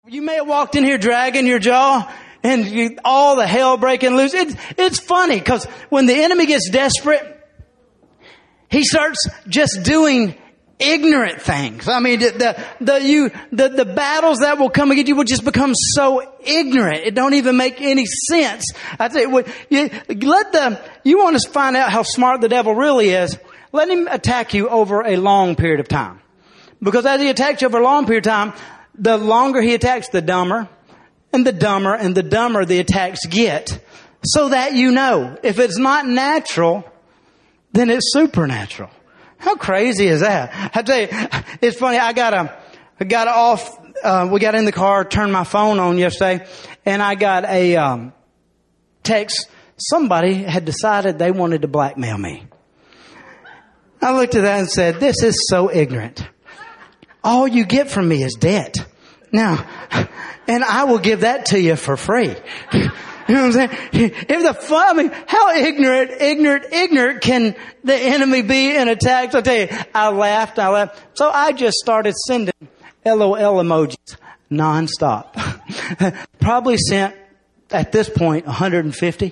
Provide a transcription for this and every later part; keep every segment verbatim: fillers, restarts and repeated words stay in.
You may have walked in here dragging your jaw and you, all the hell breaking loose. It's, it's funny because when the enemy gets desperate, he starts just doing ignorant things. I mean, the, the, the, you, the, the battles that will come against you will just become so ignorant. It don't even make any sense. I tell you what, you, let the, you want to find out how smart the devil really is. Let him attack you over a long period of time. Because as he attacks you over a long period of time, the longer he attacks, the dumber and the dumber and the dumber the attacks get. So that you know, if it's not natural, then it's supernatural. How crazy is that? I tell you, it's funny. I got a, I got off, uh, we got in the car, turned my phone on yesterday, and I got a, um, text. Somebody had decided they wanted to blackmail me. I looked at that and said, this is so ignorant. All you get from me is debt. Now, and I will give that to you for free. You know what I'm saying? If the fun, I mean, how ignorant, ignorant, ignorant can the enemy be in attacks? I'll tell you, I laughed, I laughed. So I just started sending LOL emojis nonstop. Probably sent, at this point, one hundred fifty.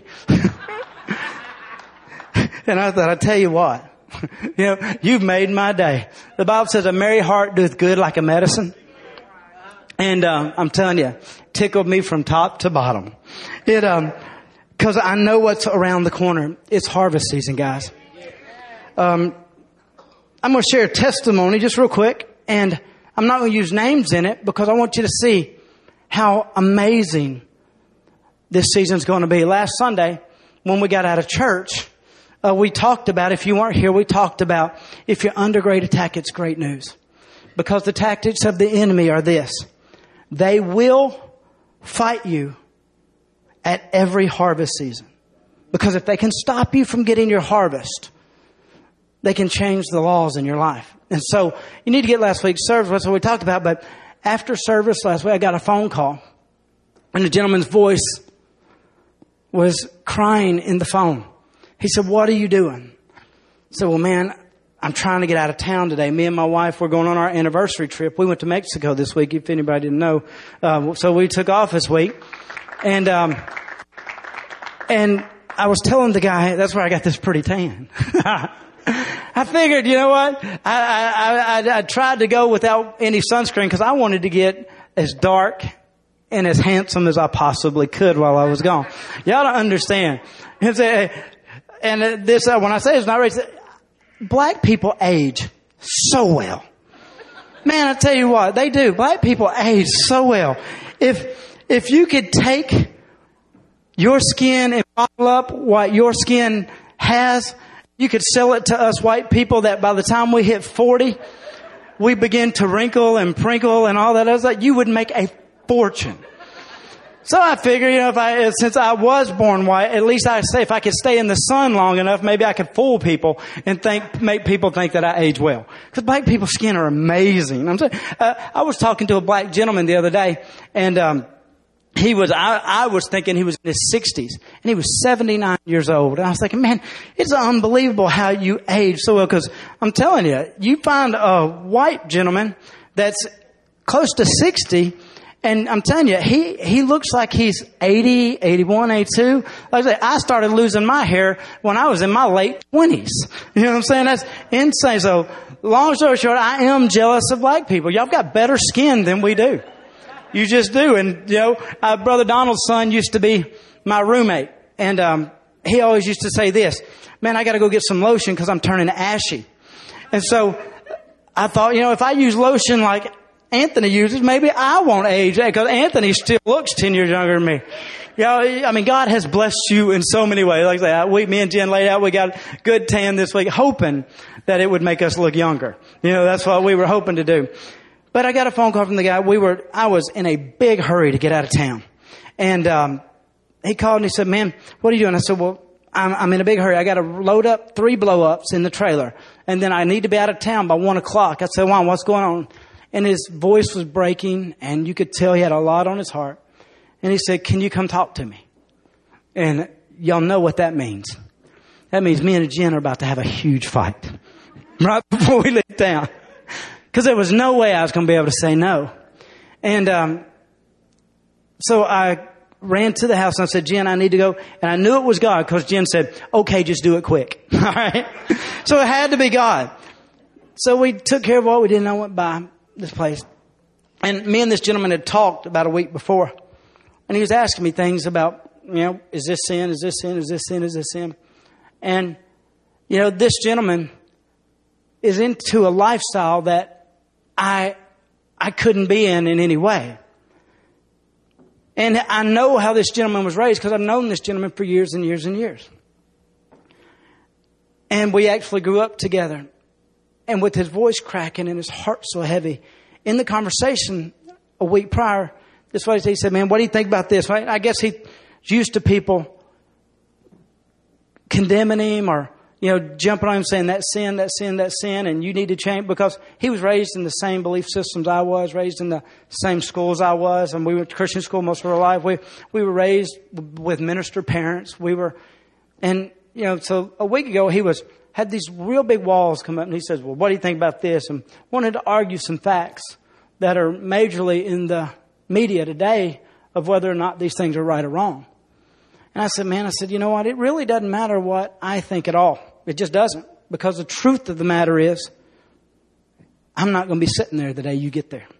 And I thought, I'll tell you what. You know, you've made my day. The Bible says a merry heart doeth good like a medicine. And, um, I'm telling you, tickled me from top to bottom. It, um, cause I know what's around the corner. It's harvest season, guys. Um, I'm going to share a testimony just real quick. And I'm not going to use names in it because I want you to see how amazing this season's going to be. Last Sunday, when we got out of church, uh, we talked about, if you weren't here, we talked about if you're under great attack, it's great news. Because the tactics of the enemy are this. They will fight you at every harvest season. Because if they can stop you from getting your harvest, they can change the laws in your life. And so you need to get last week's service. That's what we talked about. But after service last week, I got a phone call. And the gentleman's voice was crying in the phone. He said, what are you doing? I said, well, man, I'm trying to get out of town today. Me and my wife were going on our anniversary trip. We went to Mexico this week, if anybody didn't know. Uh, so we took off this week. And, um, and I was telling the guy, that's where I got this pretty tan. I figured, you know what? I, I, I, I tried to go without any sunscreen because I wanted to get as dark and as handsome as I possibly could while I was gone. Y'all don't understand. And this, when I say it's not racist, black people age so well. Man, I tell you what, they do. Black people age so well. If, if you could take your skin and bottle up what your skin has, you could sell it to us white people that by the time we hit forty, we begin to wrinkle and prinkle and all that other stuff. You would make a fortune. So I figured, you know, if I, since I was born white, at least I say if I could stay in the sun long enough, maybe I could fool people and think, make people think that I age well. Because black people's skin are amazing. I'm saying, uh, I was talking to a black gentleman the other day, and um, he was, I, I was thinking he was in his sixties, and he was seventy-nine years old. And I was thinking, man, it's unbelievable how you age so well. Because I'm telling you, you find a white gentleman that's close to sixty. And I'm telling you, he, he looks like he's eighty, eighty-one, eighty-two. Like I say, I started losing my hair when I was in my late twenties. You know what I'm saying? That's insane. So long story short, I am jealous of black people. Y'all got better skin than we do. You just do. And, you know, uh, Brother Donald's son used to be my roommate. And, um, he always used to say this, man, I got to go get some lotion because I'm turning ashy. And so I thought, you know, if I use lotion like Anthony uses, maybe I won't age, because Anthony still looks ten years younger than me. You know, I mean, God has blessed you in so many ways. Like I say, we, me and Jen laid out, we got good tan this week, hoping that it would make us look younger. You know, that's what we were hoping to do. But I got a phone call from the guy. We were, I was in a big hurry to get out of town. And, um, he called and he said, man, what are you doing? I said, well, I'm, I'm in a big hurry. I got to load up three blow-ups in the trailer. And then I need to be out of town by one o'clock. I said, Juan, what's going on? And his voice was breaking, and you could tell he had a lot on his heart. And he said, can you come talk to me? And y'all know what that means. That means me and Jen are about to have a huge fight right before we leave town. Because there was no way I was going to be able to say no. And um so I ran to the house and I said, Jen, I need to go. And I knew it was God because Jen said, okay, just do it quick. All right. So it had to be God. So we took care of what we did and I went by this place. And me and this gentleman had talked about a week before. And he was asking me things about, you know, is this sin? Is this sin? Is this sin? Is this sin? And, you know, this gentleman is into a lifestyle that I, I couldn't be in in any way. And I know how this gentleman was raised because I've known this gentleman for years and years and years. And we actually grew up together. And with his voice cracking and his heart so heavy, in the conversation a week prior, this way he said, man, what do you think about this? Right? I guess he's used to people condemning him or, you know, jumping on him saying that's sin, that's sin, that's sin, and you need to change, because he was raised in the same belief systems I was, raised in the same schools I was, and we went to Christian school most of our life. We we were raised with minister parents. We were, and, you know, so a week ago he was, had these real big walls come up and he says, well, what do you think about this? And wanted to argue some facts that are majorly in the media today of whether or not these things are right or wrong. And I said, man, I said, you know what? It really doesn't matter what I think at all. It just doesn't. Because the truth of the matter is, I'm not going to be sitting there the day you get there.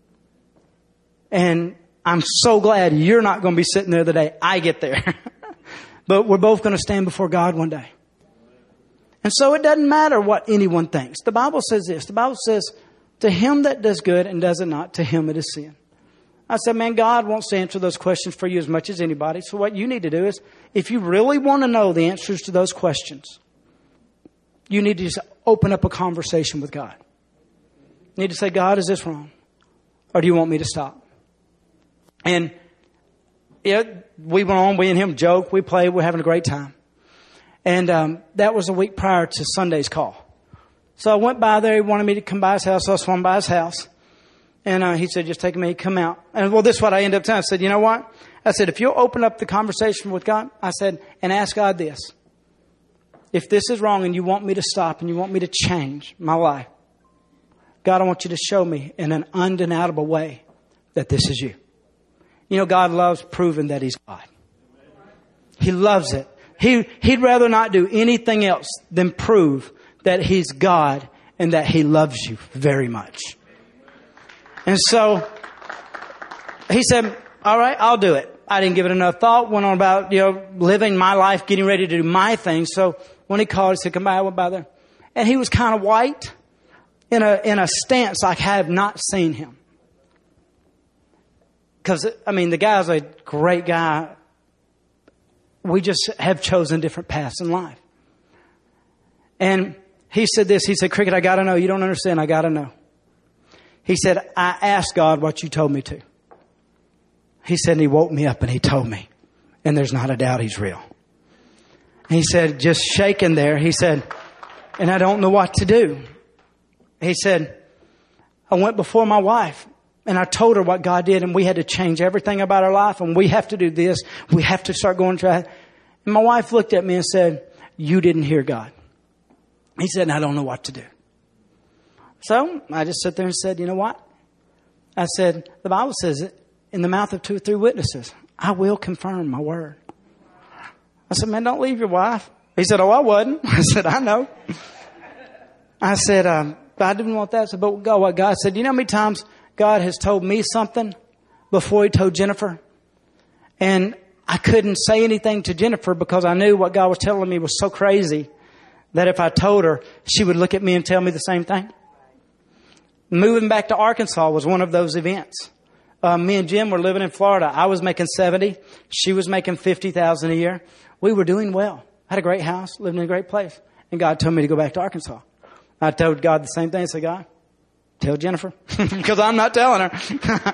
And I'm so glad you're not going to be sitting there the day I get there. But we're both going to stand before God one day. And so it doesn't matter what anyone thinks. The Bible says this. The Bible says, to him that does good and does it not, to him it is sin. I said, man, God wants to answer those questions for you as much as anybody. So what you need to do is, if you really want to know the answers to those questions, you need to just open up a conversation with God. You need to say, God, is this wrong? Or do you want me to stop? And yeah, we went on, we and him joked, we played, we're having a great time. And um, that was a week prior to Sunday's call. So I went by there. He wanted me to come by his house. So I swung by his house. And uh, he said, just take me, come out. And well, this is what I ended up telling. I said, you know what? I said, if you'll open up the conversation with God, I said, and ask God this. If this is wrong and you want me to stop and you want me to change my life, God, I want you to show me in an undeniable way that this is you. You know, God loves proving that he's God. He loves it. He, he'd rather not do anything else than prove that he's God and that he loves you very much. And so he said, all right, I'll do it. I didn't give it enough thought. Went on about, you know, living my life, getting ready to do my thing. So when he called, he said, come by. I went by there. And he was kind of white in a, in a stance like I have not seen him. Because, I mean, the guy's a great guy. We just have chosen different paths in life. And he said this. He said, Cricket, I got to know. You don't understand. I got to know. He said, I asked God what you told me to. He said, and he woke me up and he told me. And there's not a doubt he's real. He said, just shaking there. He said, and I don't know what to do. He said, I went before my wife and I told her what God did, and we had to change everything about our life, and we have to do this. We have to start going to try. And my wife looked at me and said, you didn't hear God. He said, and I don't know what to do. So I just sat there and said, you know what? I said, the Bible says it, in the mouth of two or three witnesses, I will confirm my word. I said, man, don't leave your wife. He said, oh, I wasn't. I said, I know. I said, um, I didn't want that. I said, but God, what God said, you know how many times God has told me something before he told Jennifer? And I couldn't say anything to Jennifer because I knew what God was telling me was so crazy that if I told her, she would look at me and tell me the same thing. Moving back to Arkansas was one of those events. Uh, me and Jim were living in Florida. I was making seventy. She was making fifty thousand a year. We were doing well. Had a great house, living in a great place. And God told me to go back to Arkansas. I told God the same thing. I said, God, tell Jennifer, because I'm not telling her.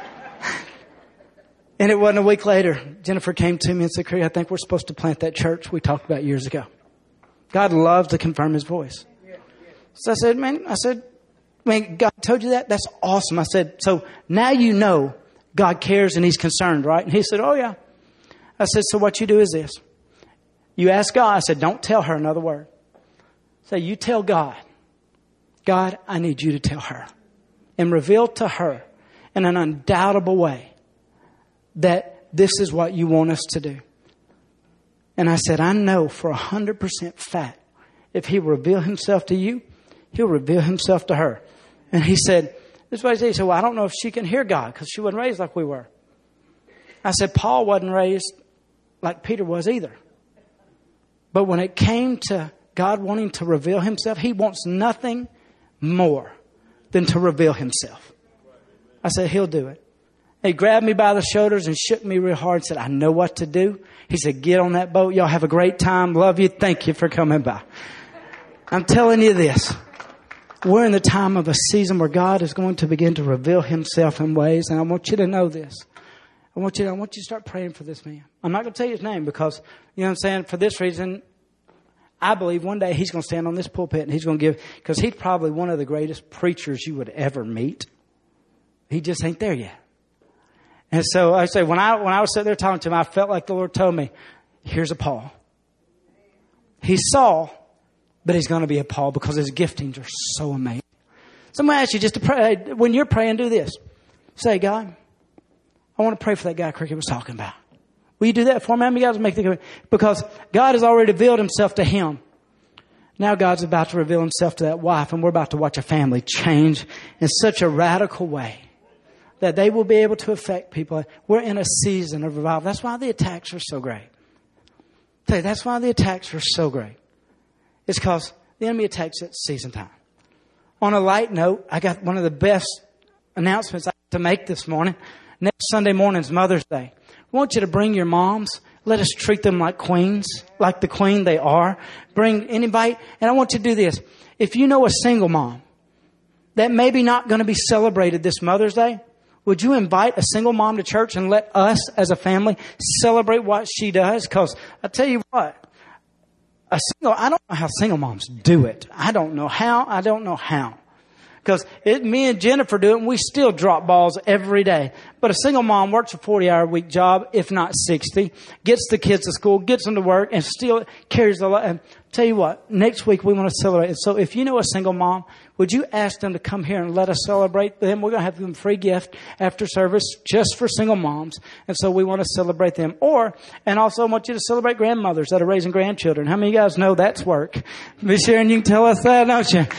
And it wasn't a week later, Jennifer came to me and said, Craig, I think we're supposed to plant that church we talked about years ago. God loves to confirm his voice. So I said, man, I said, man, God told you that? That's awesome. I said, so now you know God cares and he's concerned, right? And he said, oh yeah. I said, so what you do is this. You ask God. I said, don't tell her another word. So you tell God, God, I need you to tell her and reveal to her in an undoubtable way that this is what you want us to do. And I said, I know for a hundred percent fact, if he will reveal himself to you, he'll reveal himself to her. And he said, this is what he said. He said, well, I don't know if she can hear God because she wasn't raised like we were. I said, Paul wasn't raised like Peter was either. But when it came to God wanting to reveal himself, he wants nothing more than to reveal himself. I said, he'll do it. He grabbed me by the shoulders and shook me real hard and said, I know what to do. He said, get on that boat. Y'all have a great time. Love you. Thank you for coming by. I'm telling you this. We're in the time of a season where God is going to begin to reveal himself in ways. And I want you to know this. I want you to, I want you to start praying for this man. I'm not going to tell you his name because, you know what I'm saying, for this reason, I believe one day he's going to stand on this pulpit and he's going to give, because he's probably one of the greatest preachers you would ever meet. He just ain't there yet. And so I say, when I, when I was sitting there talking to him, I felt like the Lord told me, here's a Paul. He's Saul, but he's going to be a Paul because his giftings are so amazing. So I'm going to ask you just to pray. When you're praying, do this. Say, God, I want to pray for that guy Cricket was talking about. Will you do that for me? How many guys make the, because God has already revealed himself to him. Now God's about to reveal himself to that wife, and we're about to watch a family change in such a radical way that they will be able to affect people. We're in a season of revival. That's why the attacks are so great. I tell you, that's why the attacks are so great. It's because the enemy attacks at season time. On a light note, I got one of the best announcements I have to make this morning. Next Sunday morning is Mother's Day. I want you to bring your moms. Let us treat them like queens, like the queen they are. Bring anybody. And I want you to do this. If you know a single mom that maybe not going to be celebrated this Mother's Day, would you invite a single mom to church and let us as a family celebrate what she does? Because I tell you what, a single, I don't know how single moms do it. I don't know how. I don't know how. Because me and Jennifer do it, and we still drop balls every day. But a single mom works a forty-hour week job, if not sixty, gets the kids to school, gets them to work, and still carries the lot. And tell you what, next week we want to celebrate. And so if you know a single mom, would you ask them to come here and let us celebrate them? We're going to have them a free gift after service just for single moms. And so we want to celebrate them. Or, and also I want you to celebrate grandmothers that are raising grandchildren. How many of you guys know that's work? Miss Sharon, you can tell us that, don't you?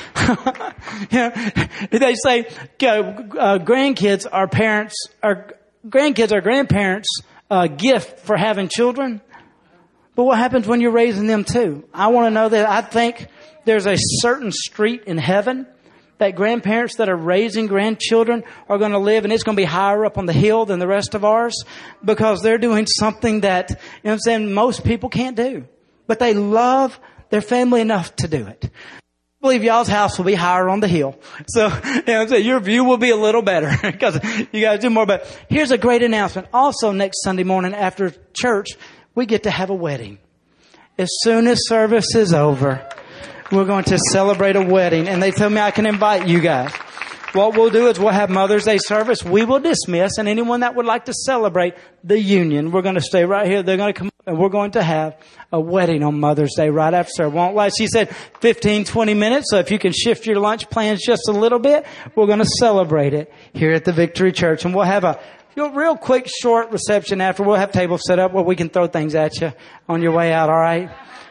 Yeah. They say uh, grandkids are parents, are grandkids are grandparents' uh, gift for having children. But what happens when you're raising them too? I want to know that. I think there's a certain street in heaven that grandparents that are raising grandchildren are going to live, and it's going to be higher up on the hill than the rest of ours because they're doing something that, you know what I'm saying, most people can't do. But they love their family enough to do it. I believe y'all's house will be higher on the hill. So, you know what I'm saying, your view will be a little better because you guys do more. But here's a great announcement. Also next Sunday morning after church, we get to have a wedding. As soon as service is over, we're going to celebrate a wedding. And they tell me I can invite you guys. What we'll do is we'll have Mother's Day service. We will dismiss. And anyone that would like to celebrate the union, we're going to stay right here. They're going to come up and we're going to have a wedding on Mother's Day right after service. Won't last. She said fifteen, twenty minutes. So if you can shift your lunch plans just a little bit, we're going to celebrate it here at the Victory Church. And we'll have a real quick, short reception after. We'll have tables set up where we can throw things at you on your way out, all right?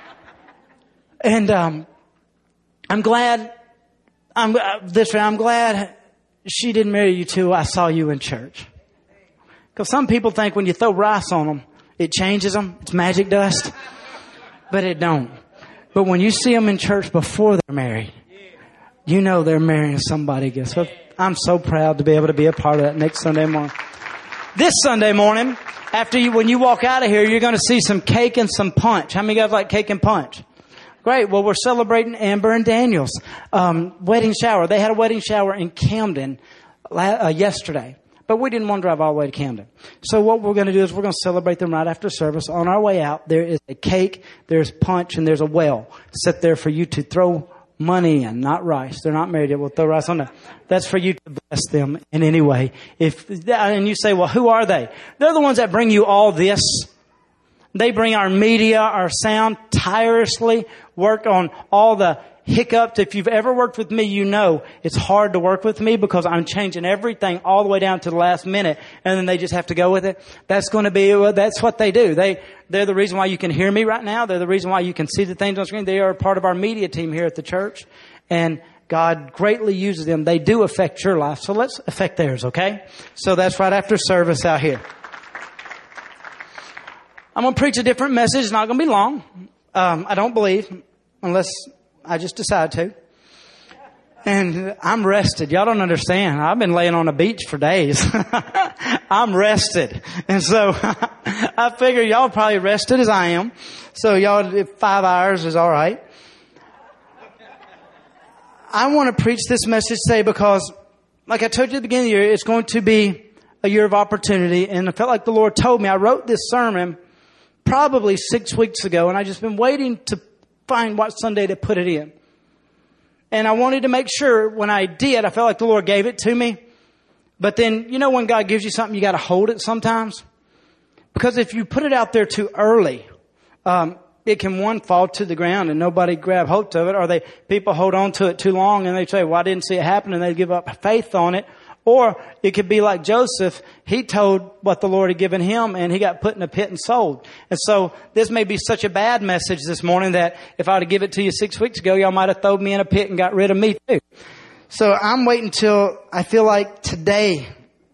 And um, I'm glad, I'm uh, this way, I'm glad she didn't marry you till I saw you in church. Because some people think when you throw rice on them, it changes them. It's magic dust. But it don't. But when you see them in church before they're married, you know they're marrying somebody good. So I'm so proud to be able to be a part of that next Sunday morning. This Sunday morning, after you, when you walk out of here, you're going to see some cake and some punch. How many of you guys like cake and punch? Great. Well, we're celebrating Amber and Daniel's um, wedding shower. They had a wedding shower in Camden uh, yesterday, but we didn't want to drive all the way to Camden. So what we're going to do is we're going to celebrate them right after service. On our way out, there is a cake, there's punch, and there's a well set there for you to throw money in, not rice. They're not married yet. We'll throw rice on that. That's for you to bless them in any way. If and you say, well, who are they? They're the ones that bring you all this. They bring our media, our sound, tirelessly work on all the hiccups. If you've ever worked with me, you know it's hard to work with me because I'm changing everything all the way down to the last minute, and then they just have to go with it. That's going to be, well, that's what they do. They, they're the reason why you can hear me right now. They're the reason why you can see the things on screen. They are part of our media team here at the church, and God greatly uses them. They do affect your life, so let's affect theirs, okay? So that's right after service out here. I'm going to preach a different message. It's not going to be long. Um, I don't believe, unless I just decide to. And I'm rested. Y'all don't understand. I've been laying on a beach for days. I'm rested. And so I figure y'all probably rested as I am. So y'all, five hours is all right. I want to preach this message today because, like I told you at the beginning of the year, it's going to be a year of opportunity. And I felt like the Lord told me. I wrote this sermon probably six weeks ago, and I just been waiting to find what Sunday to put it in. And I wanted to make sure when I did, I felt like the Lord gave it to me. But then, you know, when God gives you something, you got to hold it sometimes. Because if you put it out there too early, um, it can, one, fall to the ground and nobody grab hold of it, or they people hold on to it too long and they say, well, I didn't see it happen, and they give up faith on it. Or it could be like Joseph. He told what the Lord had given him, and he got put in a pit and sold. And so this may be such a bad message this morning that if I were to give it to you six weeks ago, y'all might have thrown me in a pit and got rid of me too. So I'm waiting till I feel like today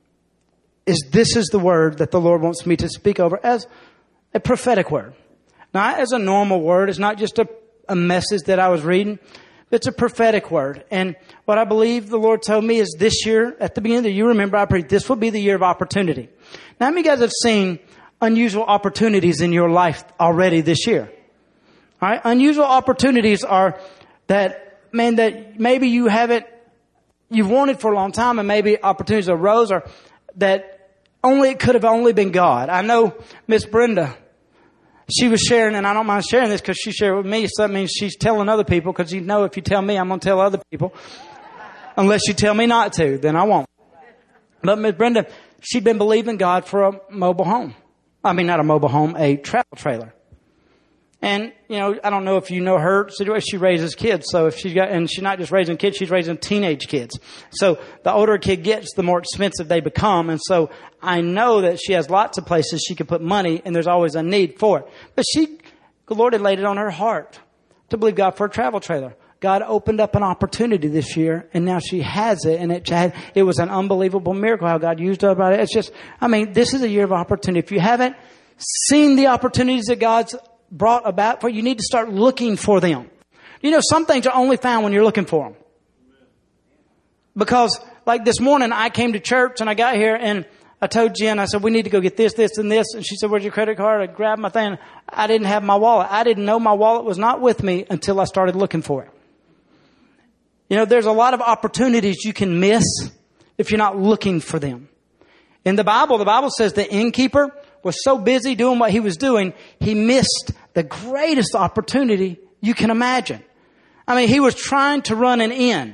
is this is the word that the Lord wants me to speak over as a prophetic word. Not as a normal word. It's not just a, a message that I was reading. It's a prophetic word. And what I believe the Lord told me is this year, at the beginning of the year, you remember I prayed, this will be the year of opportunity. Now, how many of you guys have seen unusual opportunities in your life already this year? All right. Unusual opportunities are that, man, that maybe you haven't, you've wanted for a long time, and maybe opportunities arose, or that only, it could have only been God. I know Miss Brenda, she was sharing, and I don't mind sharing this because she shared with me. So that means she's telling other people, because you know if you tell me, I'm going to tell other people. Unless you tell me not to, then I won't. But Miss Brenda, she'd been believing God for a mobile home. I mean, not a mobile home, a travel trailer. And, you know, I don't know if you know her situation. She raises kids. So if she's got, and she's not just raising kids, she's raising teenage kids. So the older a kid gets, the more expensive they become. And so I know that she has lots of places she can put money, and there's always a need for it. But she, the Lord had laid it on her heart to believe God for a travel trailer. God opened up an opportunity this year, and now she has it, and it had, it was an unbelievable miracle how God used her about it. It's just, I mean, this is a year of opportunity. If you haven't seen the opportunities that God's brought about for you, you need to start looking for them. You know, some things are only found when you're looking for them. Because, like this morning, I came to church and I got here and I told Jen, I said, we need to go get this, this, and this. And she said, where's your credit card? I grabbed my thing. I didn't have my wallet. I didn't know my wallet was not with me until I started looking for it. You know, there's a lot of opportunities you can miss if you're not looking for them. In the Bible, the Bible says the innkeeper was so busy doing what he was doing, he missed the greatest opportunity you can imagine. I mean, he was trying to run an inn.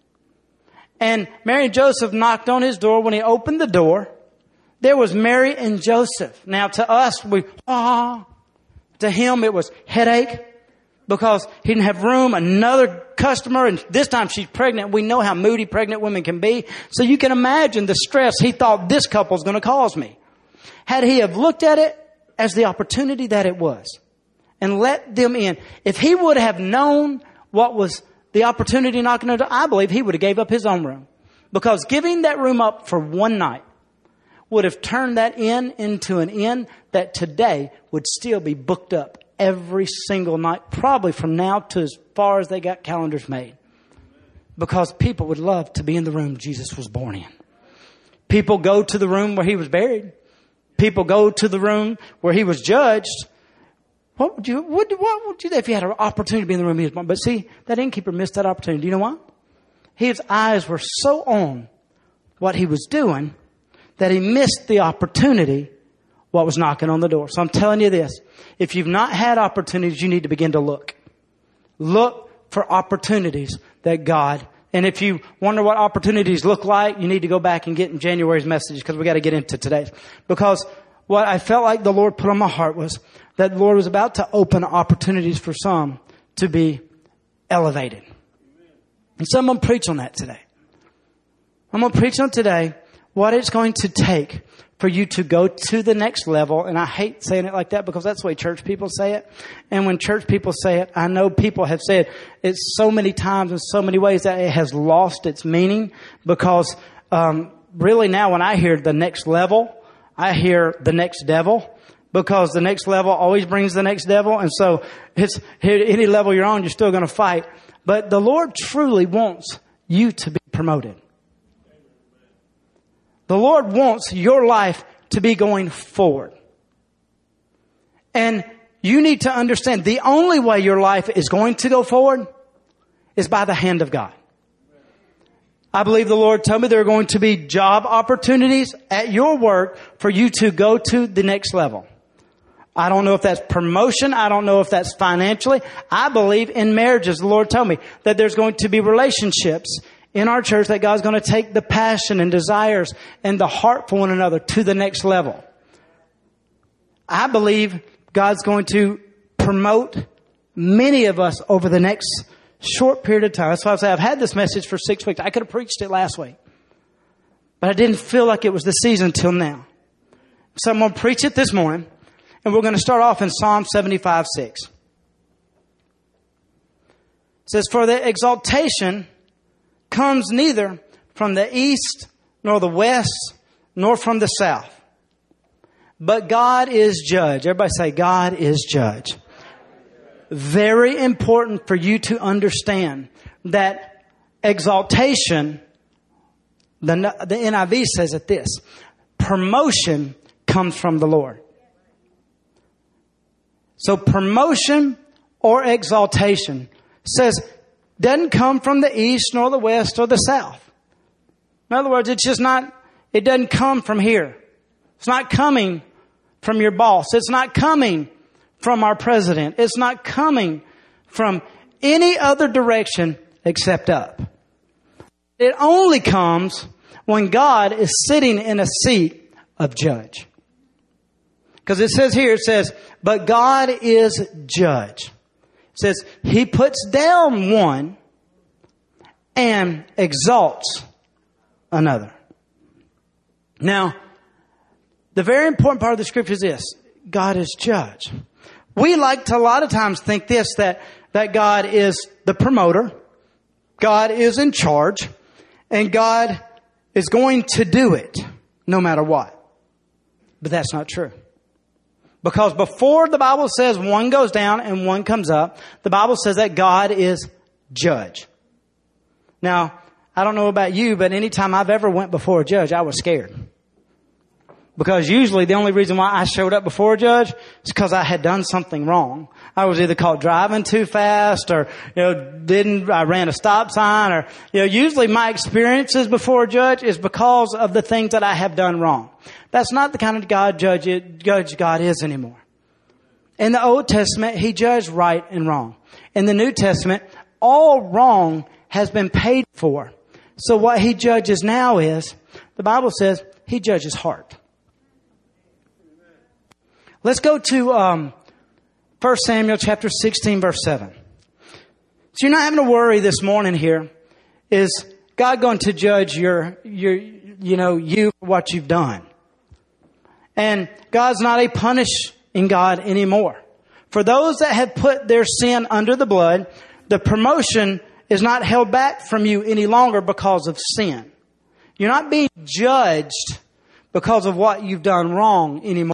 And Mary and Joseph knocked on his door. When he opened the door, there was Mary and Joseph. Now, to us, we, ah, to him, it was headache because he didn't have room. Another customer, and this time she's pregnant. We know how moody pregnant women can be. So you can imagine the stress he thought this couple's going to cause me. Had he have looked at it as the opportunity that it was and let them in, if he would have known what was the opportunity knocking on the door, I believe he would have gave up his own room. Because giving that room up for one night would have turned that inn into an inn that today would still be booked up every single night, probably from now to as far as they got calendars made. Because people would love to be in the room Jesus was born in. People go to the room where he was buried. People go to the room where he was judged. What would you, what, what would you do if you had an opportunity to be in the room he was born? But see, that innkeeper missed that opportunity. Do you know why? His eyes were so on what he was doing that he missed the opportunity, what was knocking on the door. So I'm telling you this. If you've not had opportunities, you need to begin to look. Look for opportunities that God, and if you wonder what opportunities look like, you need to go back and get in January's message because we got to get into today's. Because what I felt like the Lord put on my heart was that the Lord was about to open opportunities for some to be elevated. And so I'm going to preach on that today. I'm going to preach on today what it's going to take for you to go to the next level. And I hate saying it like that because that's the way church people say it. And when church people say it, I know people have said it so many times in so many ways that it has lost its meaning because um, really now when I hear the next level, I hear the next devil. Because the next level always brings the next devil. And so it's any level you're on, you're still going to fight. But the Lord truly wants you to be promoted. The Lord wants your life to be going forward. And you need to understand the only way your life is going to go forward is by the hand of God. I believe the Lord told me there are going to be job opportunities at your work for you to go to the next level. I don't know if that's promotion. I don't know if that's financially. I believe in marriages. The Lord told me that there's going to be relationships in our church that God's going to take the passion and desires and the heart for one another to the next level. I believe God's going to promote many of us over the next short period of time. That's why I say I've had this message for six weeks. I could have preached it last week, but I didn't feel like it was the season till now. So I'm going to preach it this morning. And we're going to start off in Psalm seventy-five six. It says, for the exaltation comes neither from the east, nor the west, nor from the south. But God is judge. Everybody say, God is judge. Very important for you to understand that exaltation, the, the N I V says it this, promotion comes from the Lord. So promotion or exaltation says doesn't come from the east nor the west or the south. In other words, it's just not, it doesn't come from here. It's not coming from your boss. It's not coming from our president. It's not coming from any other direction except up. It only comes when God is sitting in a seat of judge. Because it says here, it says, but God is judge. It says, He puts down one and exalts another. Now, the very important part of the scripture is this. God is judge. We like to a lot of times think this, that, that God is the promoter. God is in charge. And God is going to do it no matter what. But that's not true. Because before the Bible says one goes down and one comes up, the Bible says that God is judge. Now, I don't know about you, but anytime I've ever went before a judge, I was scared. Because usually the only reason why I showed up before a judge is because I had done something wrong. I was either caught driving too fast or, you know, didn't, I ran a stop sign or, you know, usually my experiences before a judge is because of the things that I have done wrong. That's not the kind of God judge, judge God is anymore. In the Old Testament, He judged right and wrong. In the New Testament, all wrong has been paid for. So what He judges now is, the Bible says, He judges heart. Let's go to um, First Samuel chapter sixteen, verse seven. So you're not having to worry this morning here. Is God going to judge your, your, you know, you for what you've done? And God's not a punishing God anymore. For those that have put their sin under the blood, the promotion is not held back from you any longer because of sin. You're not being judged because of what you've done wrong anymore.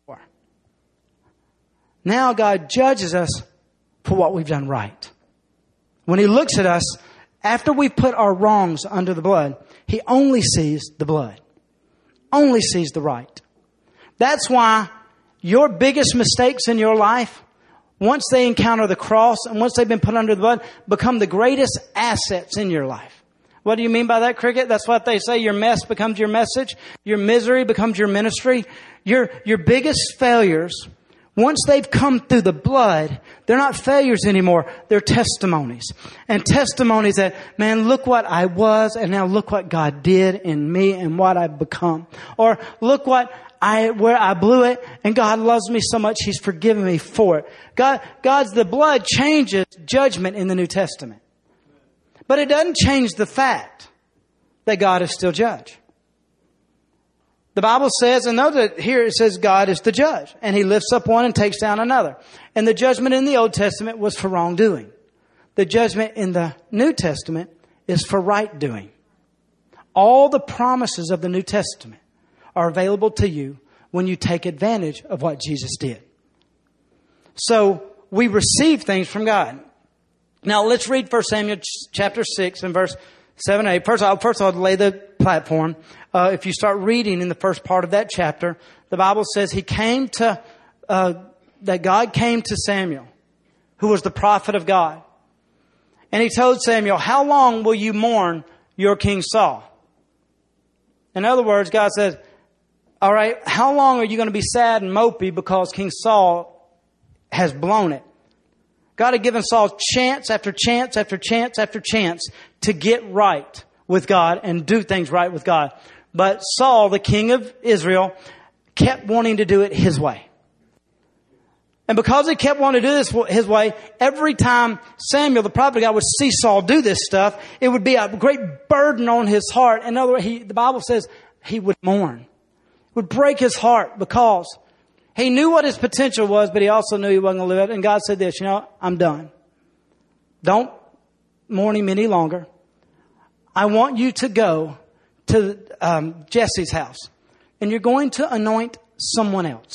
Now God judges us for what we've done right. When He looks at us, after we've put our wrongs under the blood, He only sees the blood. Only sees the right. That's why your biggest mistakes in your life, once they encounter the cross and once they've been put under the blood, become the greatest assets in your life. What do you mean by that, Cricket? That's what they say. Your mess becomes your message. Your misery becomes your ministry. Your, your biggest failures, once they've come through the blood, they're not failures anymore. They're testimonies. And testimonies that, man, look what I was and now look what God did in me and what I've become. Or look what I, where I blew it and God loves me so much He's forgiven me for it. God, God's, the blood changes judgment in the New Testament. But it doesn't change the fact that God is still judge. The Bible says, and note that here it says God is the judge, and He lifts up one and takes down another. And the judgment in the Old Testament was for wrongdoing. The judgment in the New Testament is for right doing. All the promises of the New Testament are available to you when you take advantage of what Jesus did. So we receive things from God. Now let's read First Samuel chapter six and verse seven and eight. First of all, first of all, lay the platform. Uh, if you start reading in the first part of that chapter, the Bible says he came to, uh, that God came to Samuel, who was the prophet of God. And he told Samuel, how long will you mourn your King Saul? In other words, God said, all right, how long are you going to be sad and mopey because King Saul has blown it? God had given Saul chance after chance after chance after chance to get right with God and do things right with God. But Saul, the king of Israel, kept wanting to do it his way. And because he kept wanting to do this his way, every time Samuel, the prophet of God, would see Saul do this stuff, it would be a great burden on his heart. In other words, he, the Bible says he would mourn. It would break his heart because he knew what his potential was, but he also knew he wasn't going to live it. And God said this, you know, I'm done. Don't mourn him any longer. I want you to go to um, Jesse's house, and you're going to anoint someone else.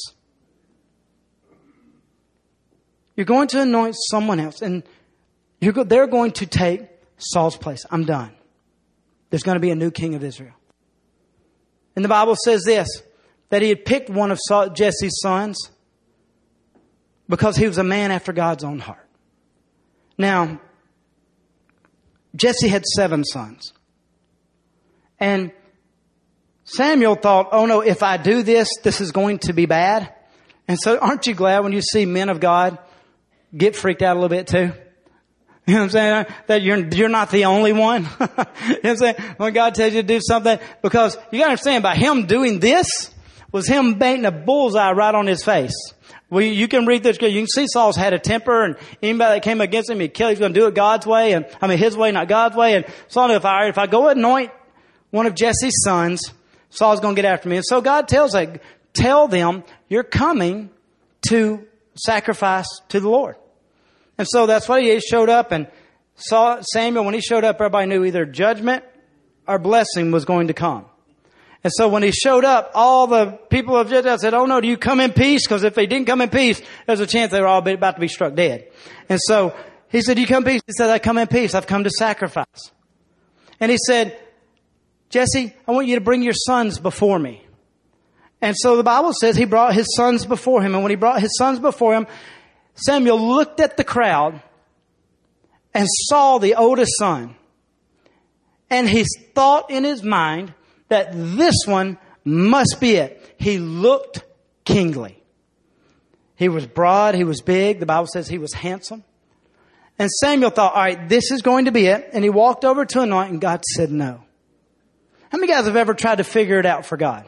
You're going to anoint someone else, and you're go- they're going to take Saul's place. I'm done. There's going to be a new king of Israel. And the Bible says this, that he had picked one of Saul, Jesse's sons because he was a man after God's own heart. Now, Jesse had seven sons. And Samuel thought, oh no, if I do this, this is going to be bad. And so aren't you glad when you see men of God get freaked out a little bit too? You know what I'm saying? That you're, you're not the only one. You know what I'm saying? When God tells you to do something, because you got to understand, by him doing this was him painting a bullseye right on his face. Well, you can read this. You can see Saul's had a temper, and anybody that came against him, he'd kill. He's going to do it God's way, and I mean his way, not God's way. And Saul knew if I if I go anoint one of Jesse's sons, Saul's going to get after me. And so God tells like, tell them you're coming to sacrifice to the Lord. And so that's why he showed up, and saw Samuel, when he showed up, everybody knew either judgment or blessing was going to come. And so when he showed up, all the people of Jezreel said, oh no, do you come in peace? Because if they didn't come in peace, there's a chance they were all about to be struck dead. And so he said, do you come in peace? He said, I come in peace. I've come to sacrifice. And he said, Jesse, I want you to bring your sons before me. And so the Bible says he brought his sons before him. And when he brought his sons before him, Samuel looked at the crowd and saw the oldest son. And he thought in his mind that this one must be it. He looked kingly. He was broad. He was big. The Bible says he was handsome. And Samuel thought, all right, this is going to be it. And he walked over to anoint, and God said no. How many guys have ever tried to figure it out for God?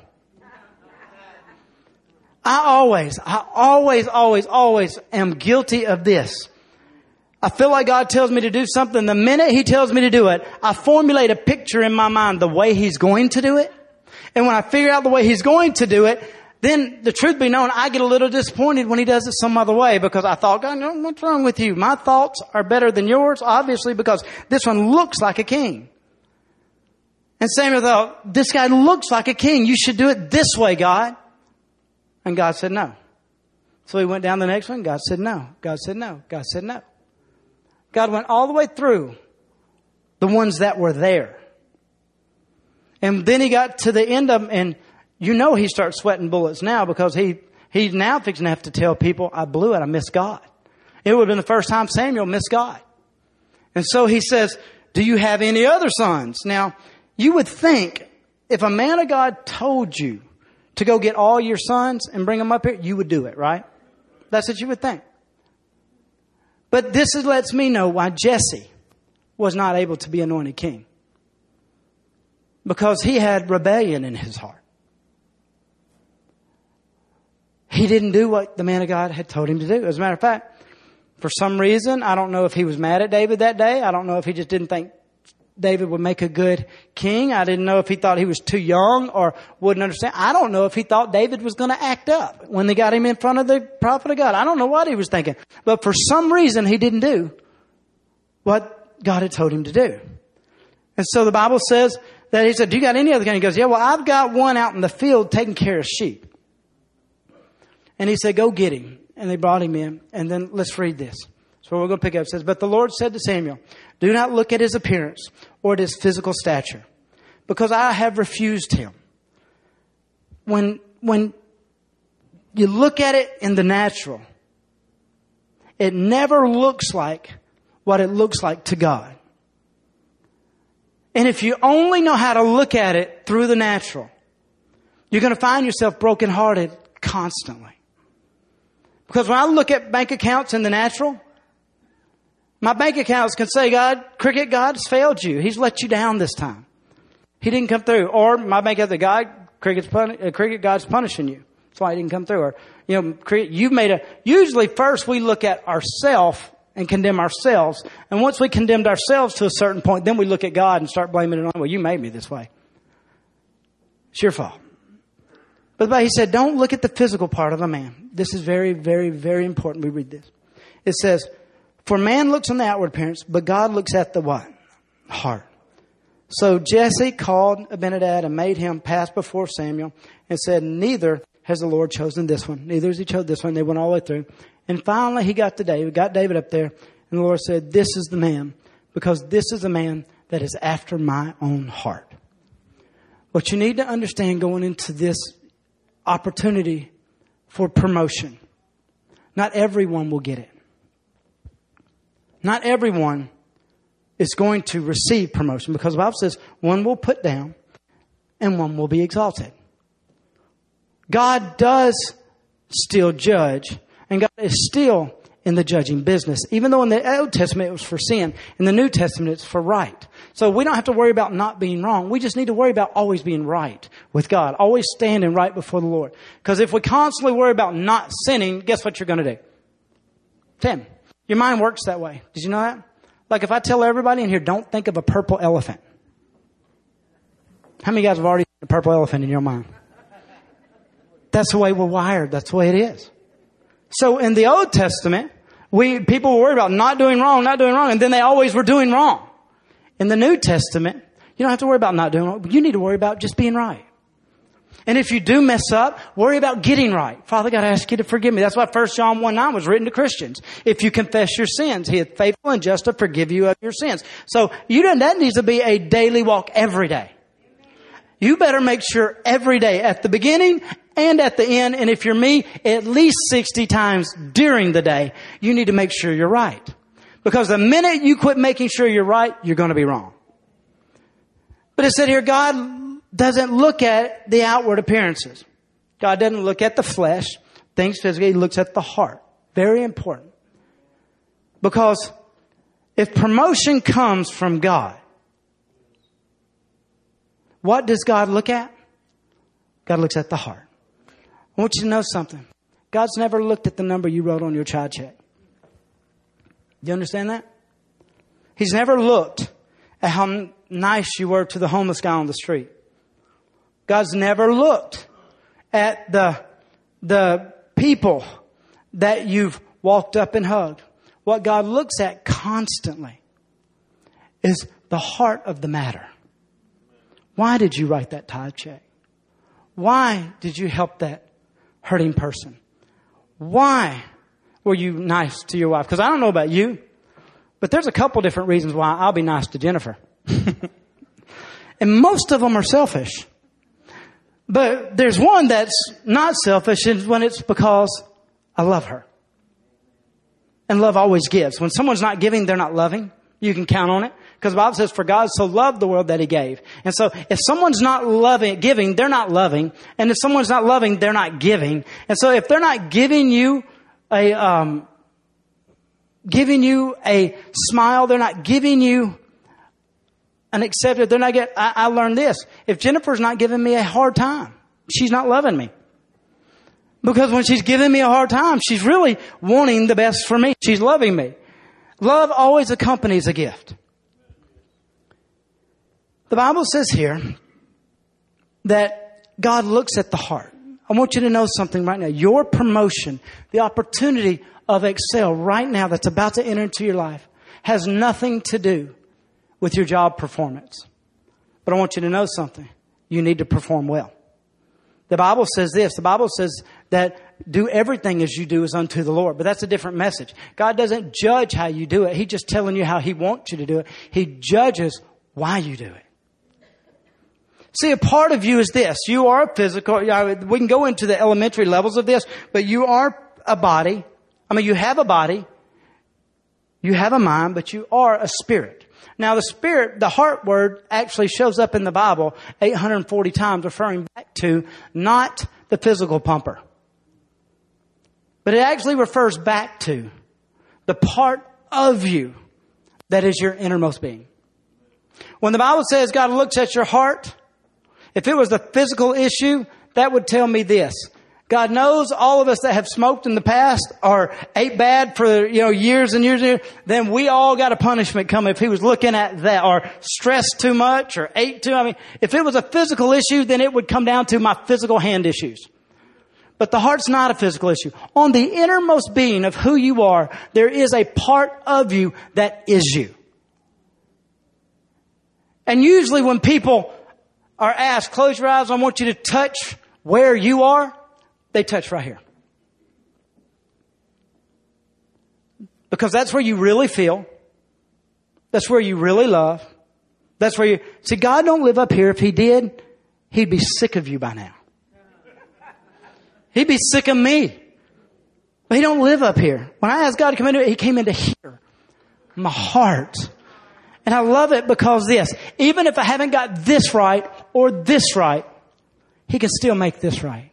I always, I always, always, always am guilty of this. I feel like God tells me to do something. The minute He tells me to do it, I formulate a picture in my mind the way He's going to do it. And when I figure out the way He's going to do it, then the truth be known, I get a little disappointed when He does it some other way, because I thought, God, what's wrong with you? My thoughts are better than yours, obviously, because this one looks like a king. And Samuel thought, this guy looks like a king. You should do it this way, God. And God said no. So he went down the next one. God said no. God said no. God said no. God went all the way through the ones that were there. And then he got to the end of them, and you know he starts sweating bullets now, because he he's now fixing to have to tell people, I blew it. I missed God. It would have been the first time Samuel missed God. And so he says, do you have any other sons? Now, you would think if a man of God told you to go get all your sons and bring them up here, you would do it, right? That's what you would think. But this is, lets me know why Jesse was not able to be anointed king. Because he had rebellion in his heart. He didn't do what the man of God had told him to do. As a matter of fact, for some reason, I don't know if he was mad at David that day. I don't know if he just didn't think David would make a good king. I didn't know if he thought he was too young or wouldn't understand. I don't know if he thought David was going to act up when they got him in front of the prophet of God. I don't know what he was thinking. But for some reason, he didn't do what God had told him to do. And so the Bible says that he said, do you got any other king? He goes, yeah, well, I've got one out in the field taking care of sheep. And he said, go get him. And they brought him in. And then let's read this. So we're going to pick up. It says, but the Lord said to Samuel, do not look at his appearance or at his physical stature, because I have refused him. When, when you look at it in the natural, it never looks like what it looks like to God. And if you only know how to look at it through the natural, you're going to find yourself brokenhearted constantly. Because when I look at bank accounts in the natural, my bank accounts can say, God, Cricket, God has failed you. He's let you down this time. He didn't come through. Or my bank account, God, Cricket's puni- uh, Cricket, God's punishing you. That's why he didn't come through. Or, you know, Cricket, you've made a, usually first we look at ourselves and condemn ourselves. And once we condemned ourselves to a certain point, then we look at God and start blaming it on, well, you made me this way. It's your fault. But he said, don't look at the physical part of a man. This is very, very, very important. We read this. It says, for man looks on the outward appearance, but God looks at the what? Heart. So Jesse called Abinadab and made him pass before Samuel and said, neither has the Lord chosen this one. Neither has he chosen this one. They went all the way through. And finally he got to David, got David up there. And the Lord said, this is the man, because this is a man that is after my own heart. What you need to understand going into this opportunity for promotion, not everyone will get it. Not everyone is going to receive promotion, because the Bible says one will put down and one will be exalted. God does still judge, and God is still in the judging business. Even though in the Old Testament it was for sin, in the New Testament it's for right. So we don't have to worry about not being wrong. We just need to worry about always being right with God. Always standing right before the Lord. Because if we constantly worry about not sinning, guess what you're going to do? Sin. Your mind works that way. Did you know that? Like if I tell everybody in here, don't think of a purple elephant. How many of you guys have already seen a purple elephant in your mind? That's the way we're wired. That's the way it is. So in the Old Testament, we people were worried about not doing wrong, not doing wrong, and then they always were doing wrong. In the New Testament, you don't have to worry about not doing wrong. You need to worry about just being right. And if you do mess up, worry about getting right. Father God, I ask you to forgive me. That's why First John one nine was written to Christians. If you confess your sins, He is faithful and just to forgive you of your sins. So you don't, that needs to be a daily walk every day. You better make sure every day, at the beginning and at the end, and if you're me, at least sixty times during the day, you need to make sure you're right. Because the minute you quit making sure you're right, you're going to be wrong. But it said here, God doesn't look at the outward appearances. God doesn't look at the flesh, things physically. He looks at the heart. Very important. Because if promotion comes from God, what does God look at? God looks at the heart. I want you to know something. God's never looked at the number you wrote on your child check. Do you understand that? He's never looked at how nice you were to the homeless guy on the street. God's never looked at the, the people that you've walked up and hugged. What God looks at constantly is the heart of the matter. Why did you write that tithe check? Why did you help that hurting person? Why were you nice to your wife? Because I don't know about you, but there's a couple different reasons why I'll be nice to Jennifer. And most of them are selfish. But there's one that's not selfish, and when it's because I love her. And love always gives. When someone's not giving, they're not loving. You can count on it. Because the Bible says, for God so loved the world that He gave. And so if someone's not loving, giving, they're not loving. And if someone's not loving, they're not giving. And so if they're not giving you a, um, giving you a smile, they're not giving you an acceptance, they're not get, I, I learned this. If Jennifer's not giving me a hard time, she's not loving me. Because when she's giving me a hard time, she's really wanting the best for me. She's loving me. Love always accompanies a gift. The Bible says here that God looks at the heart. I want you to know something right now. Your promotion, the opportunity of Excel right now that's about to enter into your life has nothing to do with your job performance. But I want you to know something. You need to perform well. The Bible says this. The Bible says that do everything as you do as unto the Lord. But that's a different message. God doesn't judge how you do it. He's just telling you how He wants you to do it. He judges why you do it. See, a part of you is this. You are a physical. We can go into the elementary levels of this, but you are a body. I mean, you have a body. You have a mind, but you are a spirit. Now, the spirit, the heart word actually shows up in the Bible eight hundred forty times, referring back to not the physical pumper. But it actually refers back to the part of you that is your innermost being. When the Bible says God looks at your heart, if it was a physical issue, that would tell me this. God knows all of us that have smoked in the past or ate bad for, you know, years and years and years. Then we all got a punishment coming if He was looking at that, or stressed too much or ate too. I mean, if it was a physical issue, then it would come down to my physical hand issues. But the heart's not a physical issue. On the innermost being of who you are, there is a part of you that is you. And usually when people are asked, close your eyes, I want you to touch where you are, they touch right here. Because that's where you really feel. That's where you really love. That's where you... See, God don't live up here. If He did, He'd be sick of you by now. He'd be sick of me. But He don't live up here. When I asked God to come into it, He came into here. My heart. And I love it because this, even if I haven't got this right or this right, He can still make this right.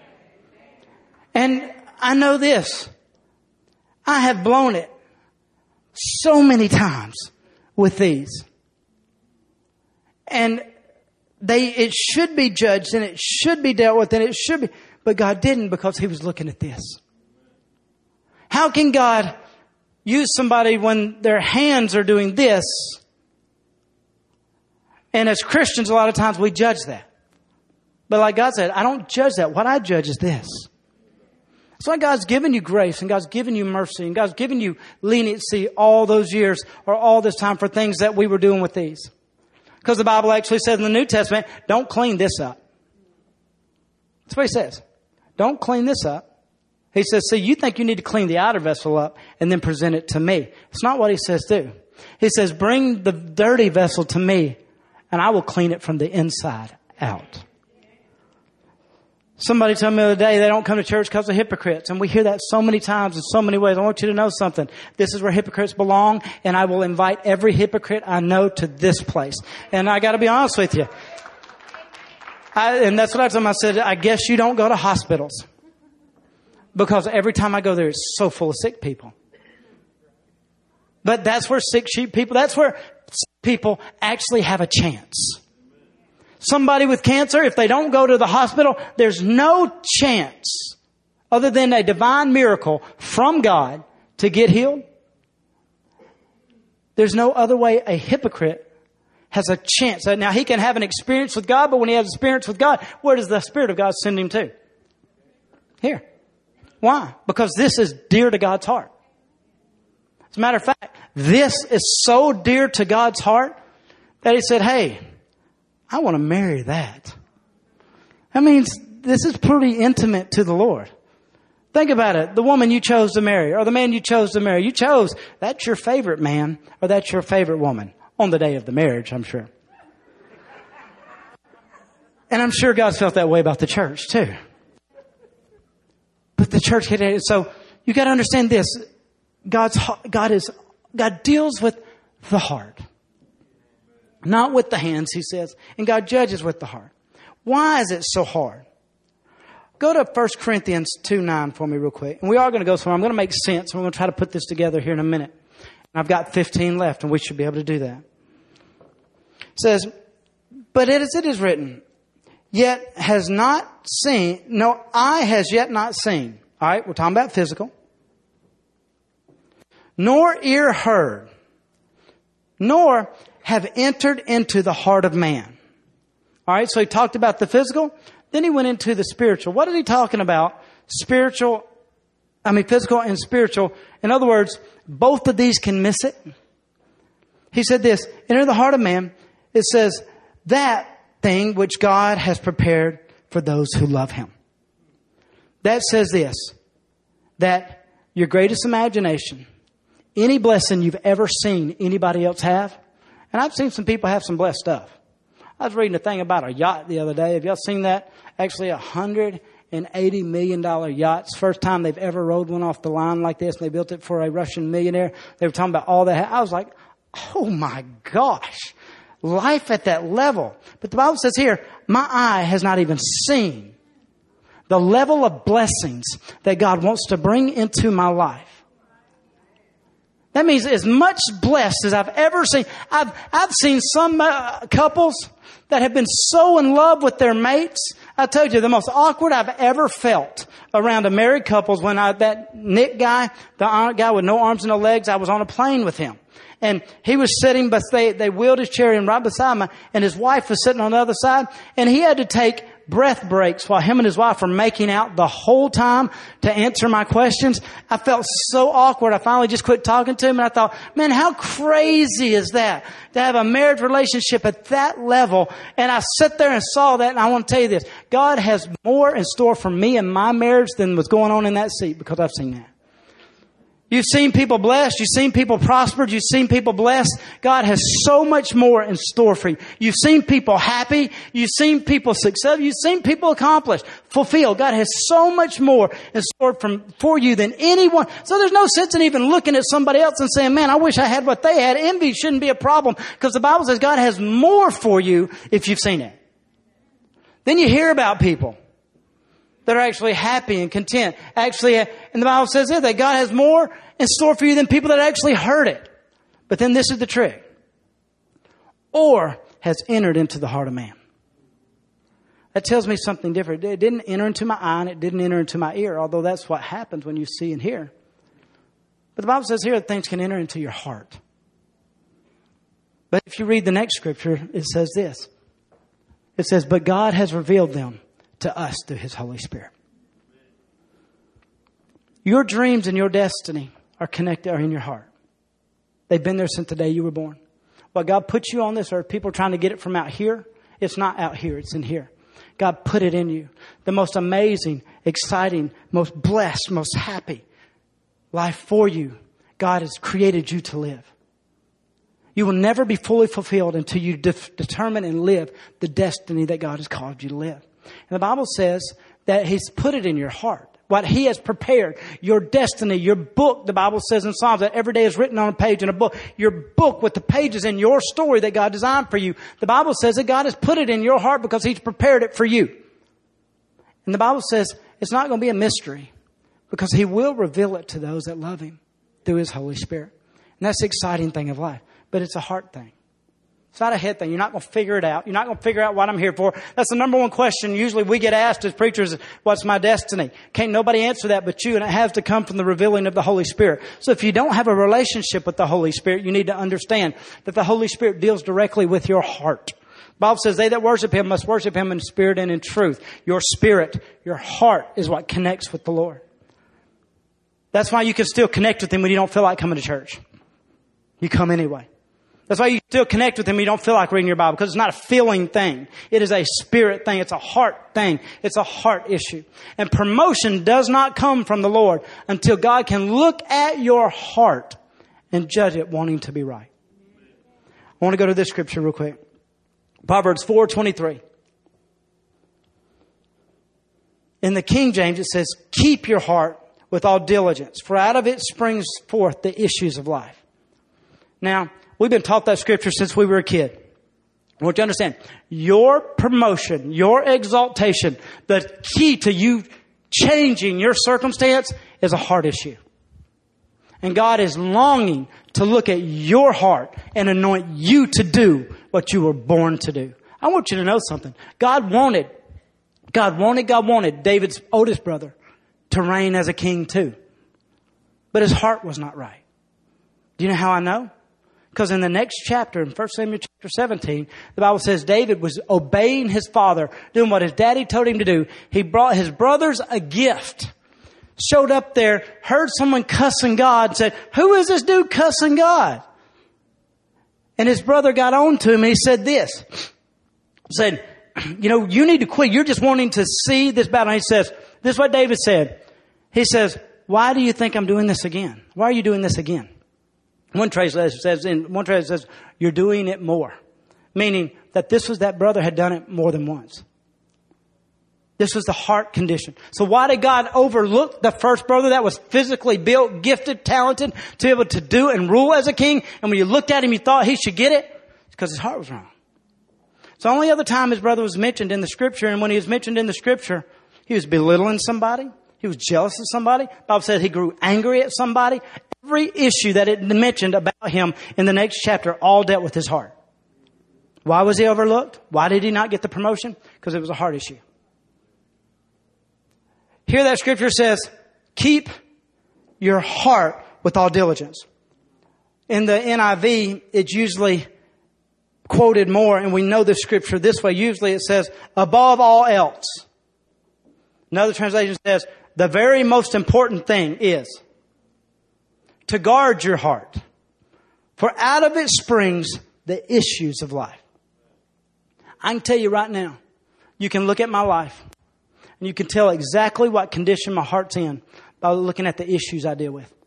And I know this. I have blown it so many times with these. And they, it should be judged and it should be dealt with and it should be, but God didn't because He was looking at this. How can God use somebody when their hands are doing this? And as Christians, a lot of times we judge that. But like God said, I don't judge that. What I judge is this. That's why God's given you grace and God's given you mercy and God's given you leniency all those years or all this time for things that we were doing with these. Because the Bible actually says in the New Testament, don't clean this up. That's what He says. Don't clean this up. He says, see, you think you need to clean the outer vessel up and then present it to me. It's not what He says do. He says, bring the dirty vessel to me and I will clean it from the inside out. Somebody told me the other day they don't come to church because of hypocrites. And we hear that so many times in so many ways. I want you to know something. This is where hypocrites belong. And I will invite every hypocrite I know to this place. And I got to be honest with you. I, and that's what I told them. I said, I guess you don't go to hospitals. Because every time I go there, it's so full of sick people. But that's where sick sheep people, that's where sick people actually have a chance. Somebody with cancer, if they don't go to the hospital, there's no chance other than a divine miracle from God to get healed. There's no other way a hypocrite has a chance. Now, he can have an experience with God, but when he has an experience with God, where does the Spirit of God send him to? Here. Why? Because this is dear to God's heart. As a matter of fact, this is so dear to God's heart that He said, hey, I want to marry that. That means this is pretty intimate to the Lord. Think about it. The woman you chose to marry or the man you chose to marry. You chose, that's your favorite man or that's your favorite woman on the day of the marriage, I'm sure. And I'm sure God's felt that way about the church too. But the church, so you got to understand this. God's, God is, God deals with the heart. Not with the hands, He says. And God judges with the heart. Why is it so hard? Go to First Corinthians two nine for me real quick. And we are going to go somewhere. I'm going to make sense. We're going to try to put this together here in a minute. And I've got fifteen left and we should be able to do that. It says, but as it is written, yet has not seen, no eye has yet not seen. All right, we're talking about physical. Nor ear heard. Nor have entered into the heart of man. All right, so he talked about the physical. Then he went into the spiritual. What is he talking about? Spiritual, I mean physical and spiritual. In other words, both of these can miss it. He said this, enter the heart of man. It says, that thing which God has prepared for those who love him. That says this, that your greatest imagination, any blessing you've ever seen anybody else have, and I've seen some people have some blessed stuff. I was reading a thing about a yacht the other day. Have y'all seen that? Actually, a hundred and eighty million dollar yachts. First time they've ever rode one off the line like this. And they built it for a Russian millionaire. They were talking about all that. I was like, oh my gosh, life at that level. But the Bible says here, my eye has not even seen the level of blessings that God wants to bring into my life. That means as much blessed as I've ever seen. I've, I've seen some uh, couples that have been so in love with their mates. I told you, the most awkward I've ever felt around a married couple is when I, that Nick guy, the guy with no arms and no legs, I was on a plane with him. And he was sitting, but they, they wheeled his chair in right beside me, and his wife was sitting on the other side, and he had to take breath breaks while him and his wife were making out the whole time to answer my questions. I felt so awkward. I finally just quit talking to him, and I thought, man, how crazy is that to have a marriage relationship at that level? And I sat there and saw that, and I want to tell you this. God has more in store for me and my marriage than was going on in that seat, because I've seen that. You've seen people blessed. You've seen people prospered. You've seen people blessed. God has so much more in store for you. You've seen people happy. You've seen people successful. You've seen people accomplished, fulfilled. God has so much more in store from, for you than anyone. So there's no sense in even looking at somebody else and saying, man, I wish I had what they had. Envy shouldn't be a problem, because the Bible says God has more for you if you've seen it. Then you hear about people that are actually happy and content. Actually, and the Bible says here that God has more in store for you than people that actually heard it. But then this is the trick. Or has entered into the heart of man. That tells me something different. It didn't enter into my eye and it didn't enter into my ear, although that's what happens when you see and hear. But the Bible says here that things can enter into your heart. But if you read the next scripture, it says this. It says, but God has revealed them to us through his Holy Spirit. Your dreams and your destiny are connected, are in your heart. They've been there since the day you were born. While God put you on this earth, people are trying to get it from out here. It's not out here, it's in here. God put it in you. The most amazing, exciting, most blessed, most happy life for you. God has created you to live. You will never be fully fulfilled until you de- determine and live the destiny that God has called you to live. And the Bible says that he's put it in your heart. What he has prepared, your destiny, your book. The Bible says in Psalms that every day is written on a page in a book. Your book with the pages in your story that God designed for you. The Bible says that God has put it in your heart because he's prepared it for you. And the Bible says it's not going to be a mystery, because he will reveal it to those that love him through his Holy Spirit. And that's the exciting thing of life. But it's a heart thing. It's not a head thing. You're not going to figure it out. You're not going to figure out what I'm here for. That's the number one question usually we get asked as preachers. What's my destiny? Can't nobody answer that but you. And it has to come from the revealing of the Holy Spirit. So if you don't have a relationship with the Holy Spirit, you need to understand that the Holy Spirit deals directly with your heart. The Bible says they that worship him must worship him in spirit and in truth. Your spirit, your heart is what connects with the Lord. That's why you can still connect with him when you don't feel like coming to church. You come anyway. That's why you still connect with him when you don't feel like reading your Bible, because it's not a feeling thing. It is a spirit thing. It's a heart thing. It's a heart issue. And promotion does not come from the Lord until God can look at your heart and judge it wanting to be right. I want to go to this scripture real quick. Proverbs four twenty-three. In the King James it says, keep your heart with all diligence, for out of it springs forth the issues of life. Now, we've been taught that scripture since we were a kid. I want you to understand, your promotion, your exaltation, the key to you changing your circumstance is a heart issue. And God is longing to look at your heart and anoint you to do what you were born to do. I want you to know something. God wanted, God wanted, God wanted David's oldest brother to reign as a king too. But his heart was not right. Do you know how I know? Because in the next chapter, in First Samuel chapter seventeen, the Bible says David was obeying his father, doing what his daddy told him to do. He brought his brothers a gift. Showed up there, heard someone cussing God, said, who is this dude cussing God? And his brother got on to him and he said this. Said, you know, you need to quit. You're just wanting to see this battle. And he says, this is what David said. He says, why do you think I'm doing this again? Why are you doing this again? One translation says, in one translation says, you're doing it more. Meaning that this was that brother had done it more than once. This was the heart condition. So why did God overlook the first brother that was physically built, gifted, talented, to be able to do and rule as a king? And when you looked at him, you thought he should get it? It's because his heart was wrong. It's the only other time his brother was mentioned in the scripture. And when he was mentioned in the scripture, he was belittling somebody. He was jealous of somebody. The Bible says he grew angry at somebody. Every issue that it mentioned about him in the next chapter all dealt with his heart. Why was he overlooked? Why did he not get the promotion? Because it was a heart issue. Here that scripture says, keep your heart with all diligence. In the N I V, it's usually quoted more, and we know the scripture this way. Usually it says, above all else. Another translation says, the very most important thing is to guard your heart, for out of it springs the issues of life. I can tell you right now, you can look at my life, and you can tell exactly what condition my heart's in by looking at the issues I deal with.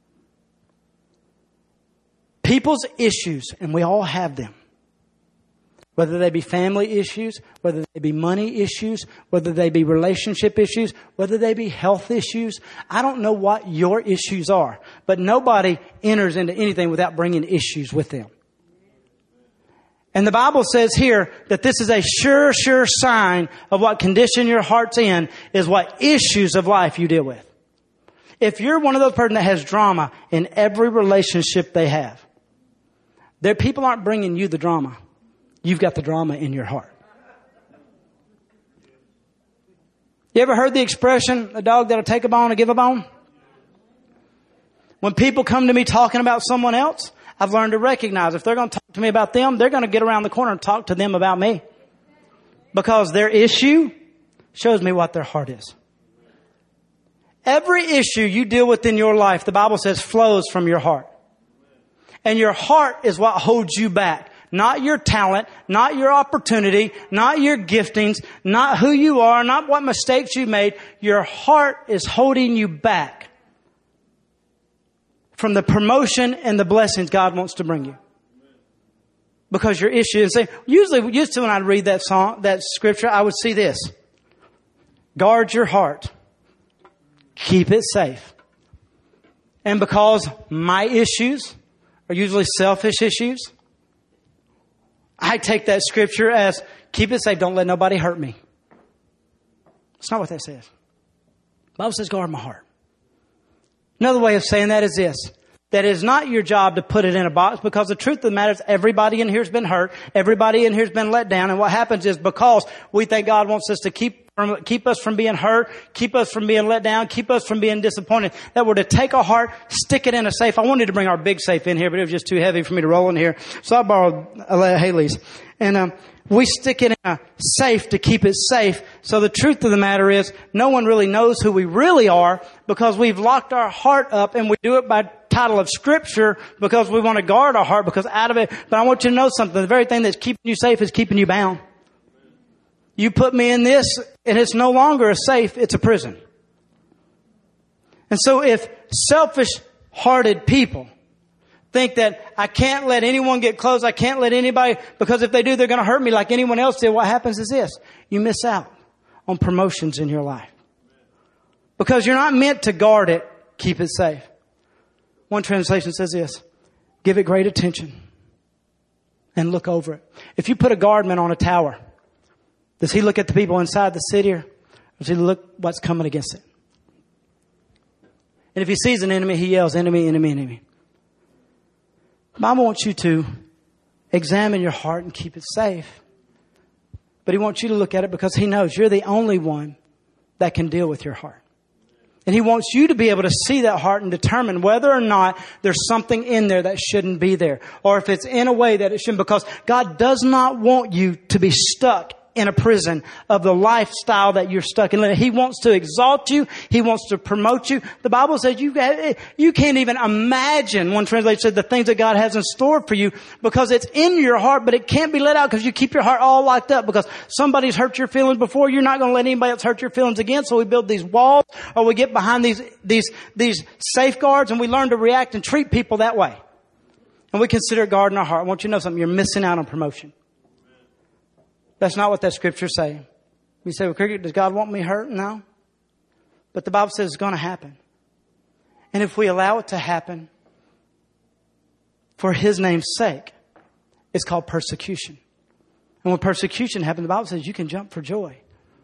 People's issues, and we all have them. Whether they be family issues, whether they be money issues, whether they be relationship issues, whether they be health issues. I don't know what your issues are, but nobody enters into anything without bringing issues with them. And the Bible says here that this is a sure, sure sign of what condition your heart's in is what issues of life you deal with. If you're one of those person that has drama in every relationship they have, their people aren't bringing you the drama. You've got the drama in your heart. You ever heard the expression, a dog that'll take a bone to give a bone? When people come to me talking about someone else, I've learned to recognize if they're going to talk to me about them, they're going to get around the corner and talk to them about me. Because their issue shows me what their heart is. Every issue you deal with in your life, the Bible says, flows from your heart. And your heart is what holds you back. Not your talent, not your opportunity, not your giftings, not who you are, not what mistakes you made. Your heart is holding you back from the promotion and the blessings God wants to bring you. Because your issue is, usually, used to when I read that song, that scripture, I would see this. Guard your heart. Keep it safe. And because my issues are usually selfish issues, I take that scripture as keep it safe. Don't let nobody hurt me. That's not what that says. The Bible says guard my heart. Another way of saying that is this. That it is not your job to put it in a box, because the truth of the matter is everybody in here has been hurt. Everybody in here has been let down. And what happens is because we think God wants us to keep from, keep us from being hurt, keep us from being let down, keep us from being disappointed, that we're to take our heart, stick it in a safe. I wanted to bring our big safe in here, but it was just too heavy for me to roll in here. So I borrowed Haley's. And um, we stick it in a safe to keep it safe. So the truth of the matter is no one really knows who we really are, because we've locked our heart up, and we do it by title of scripture because we want to guard our heart, because out of it. But I want you to know something. The very thing that's keeping you safe is keeping you bound. You put me in this, and it's no longer a safe, it's a prison. And so if selfish-hearted people think that I can't let anyone get close, I can't let anybody, because if they do, they're going to hurt me like anyone else did, what happens is this. You miss out on promotions in your life. Because you're not meant to guard it, keep it safe. One translation says this, give it great attention and look over it. If you put a guardman on a tower, does he look at the people inside the city, or does he look what's coming against it? And if he sees an enemy, he yells, enemy, enemy, enemy. The Bible wants you to examine your heart and keep it safe. But he wants you to look at it because he knows you're the only one that can deal with your heart. And He wants you to be able to see that heart and determine whether or not there's something in there that shouldn't be there. Or if it's in a way that it shouldn't. Because God does not want you to be stuck in a prison of the lifestyle that you're stuck in. He wants to exalt you. He wants to promote you. The Bible says you, you can't even imagine, one translation said, the things that God has in store for you, because it's in your heart, but it can't be let out because you keep your heart all locked up because somebody's hurt your feelings before. You're not going to let anybody else hurt your feelings again. So we build these walls, or we get behind these, these, these safeguards, and we learn to react and treat people that way. And we consider God in our heart. I want you to know something. You're missing out on promotion. That's not what that scripture's saying. You say, well, Cricket, does God want me hurt? No. But the Bible says it's going to happen. And if we allow it to happen for His name's sake, it's called persecution. And when persecution happens, the Bible says you can jump for joy.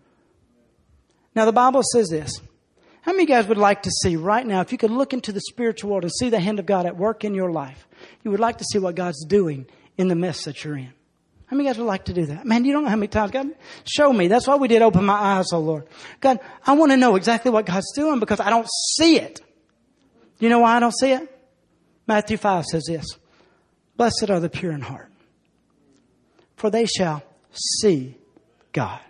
Now, the Bible says this. How many of you guys would like to see right now, if you could look into the spiritual world and see the hand of God at work in your life, you would like to see what God's doing in the mess that you're in? How many of you guys would like to do that? Man, you don't know how many times. God, show me. That's why we did open my eyes, oh Lord. God, I want to know exactly what God's doing because I don't see it. You know why I don't see it? Matthew five says this. Blessed are the pure in heart, for they shall see God.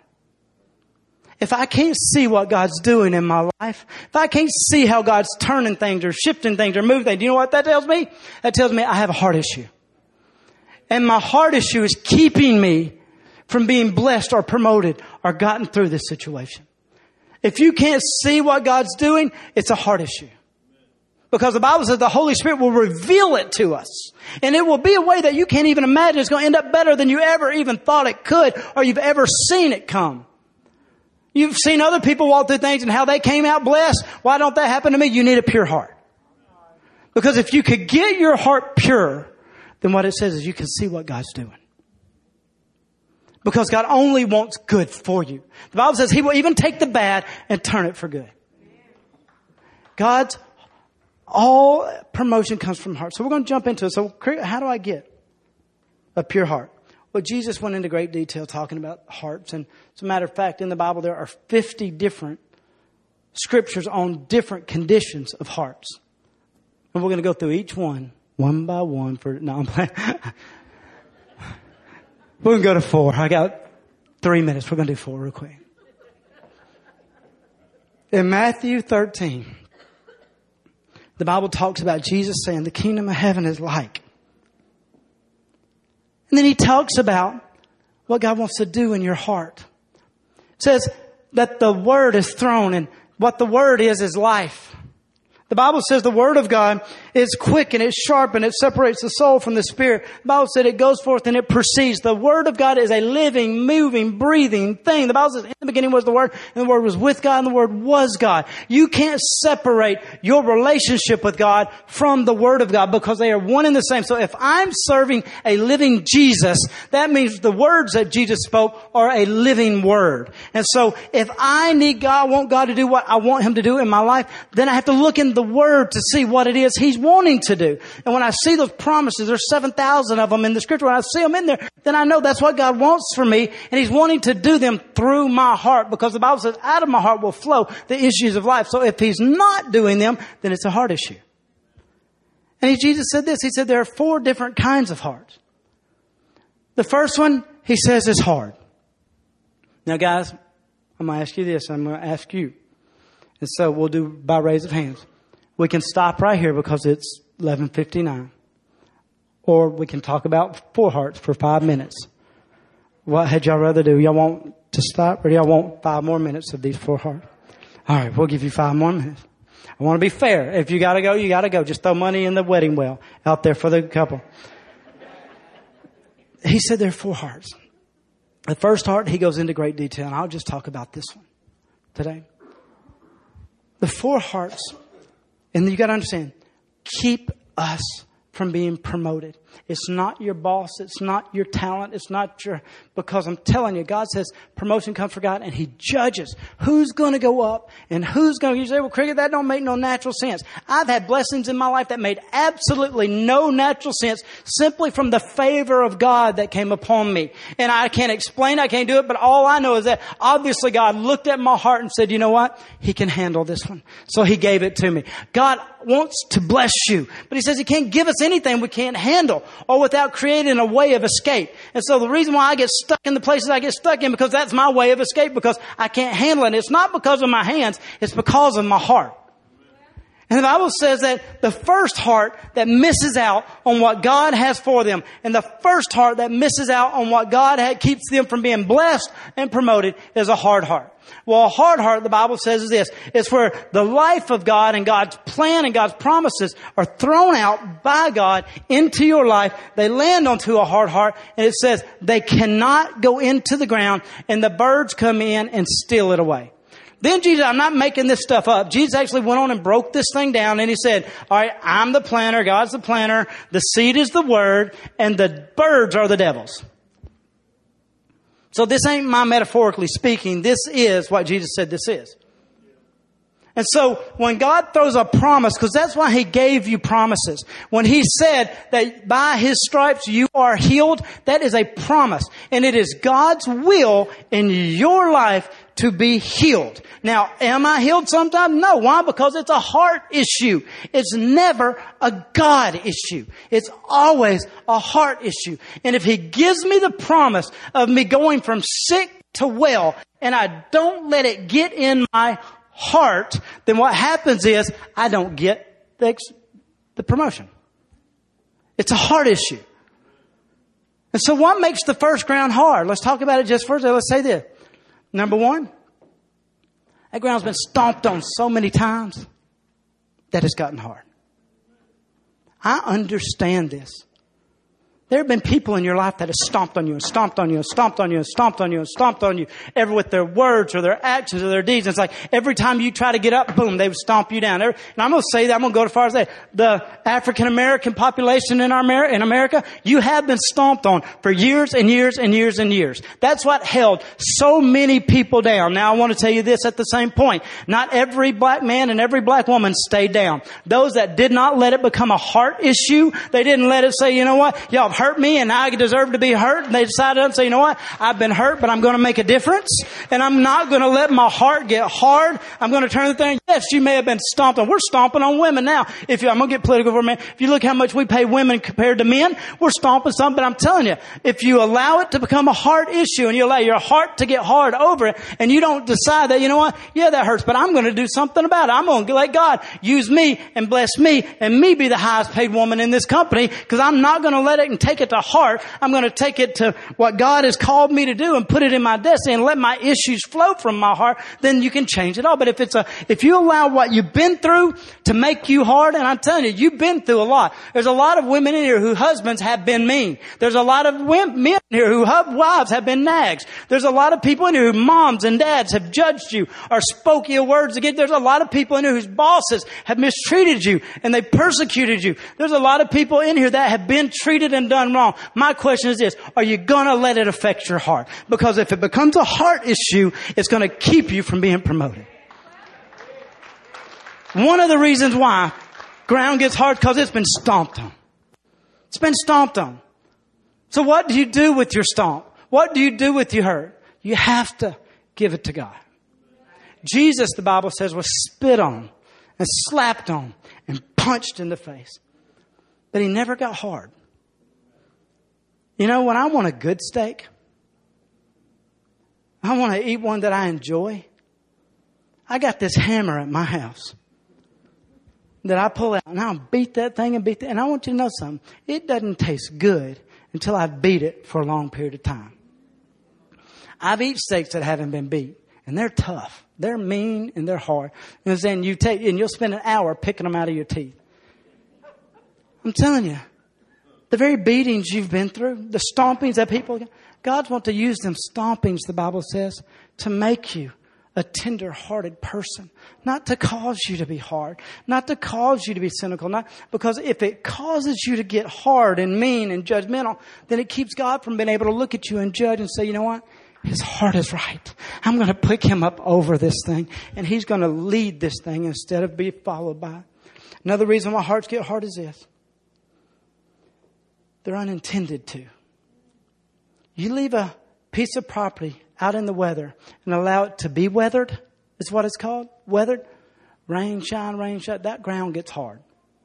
If I can't see what God's doing in my life, if I can't see how God's turning things or shifting things or moving things, do you know what that tells me? That tells me I have a heart issue. And my heart issue is keeping me from being blessed or promoted or gotten through this situation. If you can't see what God's doing, it's a heart issue. Because the Bible says the Holy Spirit will reveal it to us. And it will be a way that you can't even imagine. It's going to end up better than you ever even thought it could or you've ever seen it come. You've seen other people walk through things and how they came out blessed. Why don't that happen to me? You need a pure heart. Because if you could get your heart pure, then what it says is you can see what God's doing. Because God only wants good for you. The Bible says He will even take the bad and turn it for good. God's, all promotion comes from heart. So we're going to jump into it. So how do I get a pure heart? Well, Jesus went into great detail talking about hearts. And as a matter of fact, in the Bible, there are fifty different scriptures on different conditions of hearts. And we're going to go through each one. One by one for, no, I'm playing. We're going to go to four. I got three minutes. We're going to do four real quick. In Matthew thirteen, the Bible talks about Jesus saying the kingdom of heaven is like. And then He talks about what God wants to do in your heart. It says that the Word is thrown, and what the Word is, is life. The Bible says the Word of God is quick and it's sharp and it separates the soul from the spirit. The Bible said it goes forth and it proceeds. The Word of God is a living, moving, breathing thing. The Bible says in the beginning was the Word, and the Word was with God, and the Word was God. You can't separate your relationship with God from the Word of God because they are one and the same. So if I'm serving a living Jesus, that means the words that Jesus spoke are a living Word. And so if I need God, want God to do what I want Him to do in my life, then I have to look in the Word to see what it is He's wanting to do. And when I see those promises, there's seven thousand of them in the Scripture. When I see them in there, then I know that's what God wants for me. And He's wanting to do them through my heart, because the Bible says out of my heart will flow the issues of life. So if He's not doing them, then it's a heart issue. And he, Jesus said this. He said there are four different kinds of hearts. The first one, He says, is hard. Now, guys, I'm going to ask you this. I'm going to ask you. And so we'll do by raise of hands. We can stop right here because it's eleven fifty-nine. Or we can talk about four hearts for five minutes. What had y'all rather do? Y'all want to stop, or y'all want five more minutes of these four hearts? All right, we'll give you five more minutes. I want to be fair. If you got to go, you got to go. Just throw money in the wedding well out there for the couple. He said there are four hearts. The first heart, He goes into great detail, and I'll just talk about this one today. The four hearts, and you got to understand, keep us from being promoted. It's not your boss. It's not your talent. It's not your, because I'm telling you, God says promotion comes from God and He judges who's going to go up and who's going to, you say, well, Cricket, that don't make no natural sense. I've had blessings in my life that made absolutely no natural sense simply from the favor of God that came upon me. And I can't explain, I can't do it, but all I know is that obviously God looked at my heart and said, you know what? He can handle this one. So He gave it to me. God wants to bless you, but He says He can't give us anything we can't handle or without creating a way of escape. And so the reason why I get stuck in the places I get stuck in, because that's my way of escape, because I can't handle it. It's not because of my hands, it's because of my heart. And the Bible says that the first heart that misses out on what God has for them, and the first heart that misses out on what God had, keeps them from being blessed and promoted, is a hard heart. Well, a hard heart, the Bible says, is this. It's where the life of God and God's plan and God's promises are thrown out by God into your life. They land onto a hard heart, and it says they cannot go into the ground, and the birds come in and steal it away. Then Jesus, I'm not making this stuff up. Jesus actually went on and broke this thing down, and He said, all right, I'm the planter, God's the planter, the seed is the word, and the birds are the devils. So this ain't my metaphorically speaking. This is what Jesus said this is. And so when God throws a promise, because that's why He gave you promises. When He said that by His stripes you are healed, that is a promise. And it is God's will in your life to be healed. Now, am I healed sometimes? No. Why? Because it's a heart issue. It's never a God issue. It's always a heart issue. And if He gives me the promise of me going from sick to well, and I don't let it get in my heart, then what happens is I don't get the, the promotion. It's a heart issue. And so what makes the first ground hard? Let's talk about it just first. Let's say this. Number one, that ground's been stomped on so many times that it's gotten hard. I understand this. There have been people in your life that have stomped on you and stomped on you and stomped on you and stomped on you and stomped on you, ever with their words or their actions or their deeds. It's like every time you try to get up, boom, they would stomp you down. And I'm going to say that, I'm going to go as far as that. The African American population in our in America, you have been stomped on for years and years and years and years. That's what held so many people down. Now I want to tell you this at the same point. Not every black man and every black woman stayed down. Those that did not let it become a heart issue, they didn't let it say, you know what, y'all have hurt me and I deserve to be hurt. And they decided to say, you know what? I've been hurt, but I'm going to make a difference. And I'm not going to let my heart get hard. I'm going to turn the thing. Yes, you may have been stomped on. We're stomping on women now. If you, I'm going to get political for a minute. If you look how much we pay women compared to men, we're stomping some. But I'm telling you, if you allow it to become a heart issue and you allow your heart to get hard over it and you don't decide that, you know what? Yeah, that hurts, but I'm going to do something about it. I'm going to let God use me and bless me and me be the highest paid woman in this company, because I'm not going to let it and take it to heart. I'm going to take it to what God has called me to do and put it in my destiny and let my issues flow from my heart. Then you can change it all. But if it's a, if you allow what you've been through to make you hard, and I'm telling you, you've been through a lot. There's a lot of women in here whose husbands have been mean. There's a lot of women, men in here whose wives have been nags. There's a lot of people in here whose moms and dads have judged you or spoke ill words against. There's a lot of people in here whose bosses have mistreated you and they persecuted you. There's a lot of people in here that have been treated and done wrong. My question is this: are you going to let it affect your heart? Because if it becomes a heart issue, it's going to keep you from being promoted. One of the reasons why ground gets hard, because it's been stomped on. It's been stomped on. So what do you do with your stomp? What do you do with your hurt? You have to give it to God. Jesus, the Bible says, was spit on and slapped on and punched in the face. But He never got hard. You know, when I want a good steak, I want to eat one that I enjoy, I got this hammer at my house that I pull out and I'll beat that thing and beat that. And I want you to know something. It doesn't taste good until I've beat it for a long period of time. I've eaten steaks that haven't been beat, and they're tough. They're mean and they're hard. And then you take, and you'll spend an hour picking them out of your teeth. I'm telling you, the very beatings you've been through, the stompings that people, God wants to use them stompings, the Bible says, to make you a tender-hearted person, not to cause you to be hard, not to cause you to be cynical, not because if it causes you to get hard and mean and judgmental, then it keeps God from being able to look at you and judge and say, you know what? His heart is right. I'm going to pick him up over this thing, and he's going to lead this thing instead of be followed by it. Another reason why hearts get hard is this. They're unintended to. You leave a piece of property out in the weather and allow it to be weathered, is what it's called, weathered. Rain, shine, rain, shine, that ground gets hard.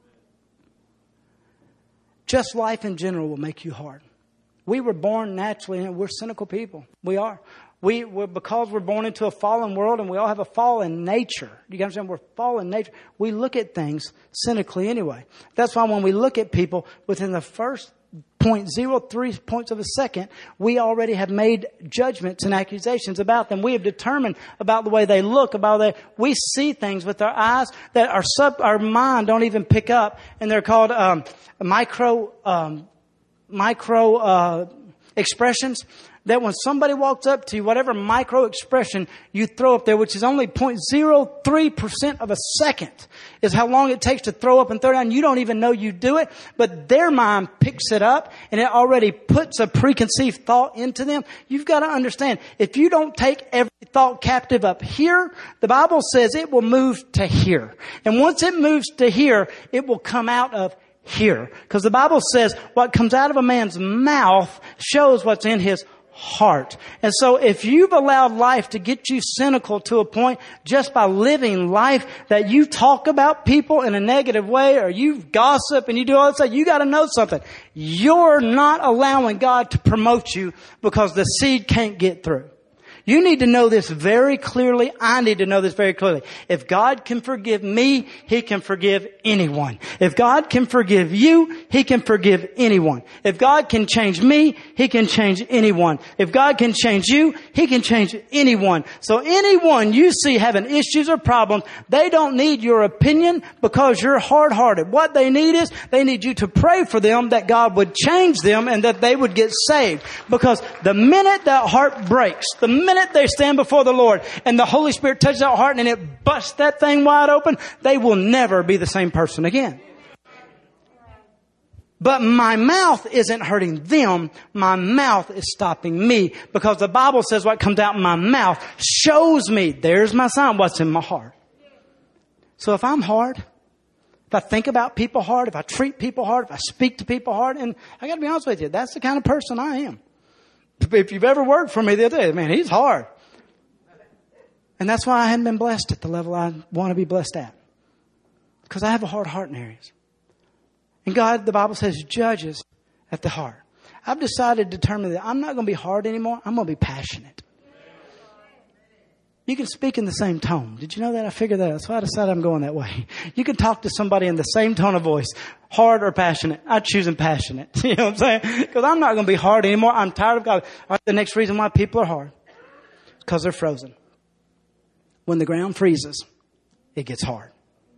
Just life in general will make you hard. We were born naturally, and we're cynical people. We are. We, we're, because we're born into a fallen world and we all have a fallen nature. You understand? We're fallen nature. We look at things cynically anyway. That's why when we look at people within the first zero point zero three points of a second, we already have made judgments and accusations about them. We have determined about the way they look, about the we see things with our eyes that our sub, our mind don't even pick up, and they're called um, micro um, micro uh, expressions. That when somebody walks up to you, whatever micro expression you throw up there, which is only zero point zero three percent of a second, is how long it takes to throw up and throw down. You don't even know you do it, but their mind picks it up and it already puts a preconceived thought into them. You've got to understand, if you don't take every thought captive up here, the Bible says it will move to here. And once it moves to here, it will come out of here. Because the Bible says what comes out of a man's mouth shows what's in his heart. And so if you've allowed life to get you cynical to a point just by living life that you talk about people in a negative way, or you gossip and you do all that stuff, you got to know something. You're not allowing God to promote you because the seed can't get through. You need to know this very clearly. I need to know this very clearly. If God can forgive me, He can forgive anyone. If God can forgive you, He can forgive anyone. If God can change me, He can change anyone. If God can change you, He can change anyone. So anyone you see having issues or problems, they don't need your opinion because you're hard-hearted. What they need is they need you to pray for them that God would change them and that they would get saved. Because the minute that heart breaks, the minute they stand before the Lord and the Holy Spirit touches that heart and it busts that thing wide open, they will never be the same person again. But my mouth isn't hurting them. My mouth is stopping me, because the Bible says what comes out of my mouth shows me, there's my sign, what's in my heart. So if I'm hard, if I think about people hard, if I treat people hard, if I speak to people hard, and I got to be honest with you, that's the kind of person I am. If you've ever worked for me the other day, man, he's hard. And that's why I haven't been blessed at the level I want to be blessed at. Because I have a hard heart in areas. And God, the Bible says, judges at the heart. I've decided, determined that I'm not going to be hard anymore. I'm going to be passionate. You can speak in the same tone. Did you know that? I figured that out. So I decided I'm going that way. You can talk to somebody in the same tone of voice, hard or passionate. I'm choosing passionate. You know what I'm saying? Because I'm not going to be hard anymore. I'm tired of God. All right, the next reason why people are hard, because they're frozen. When the ground freezes, it gets hard.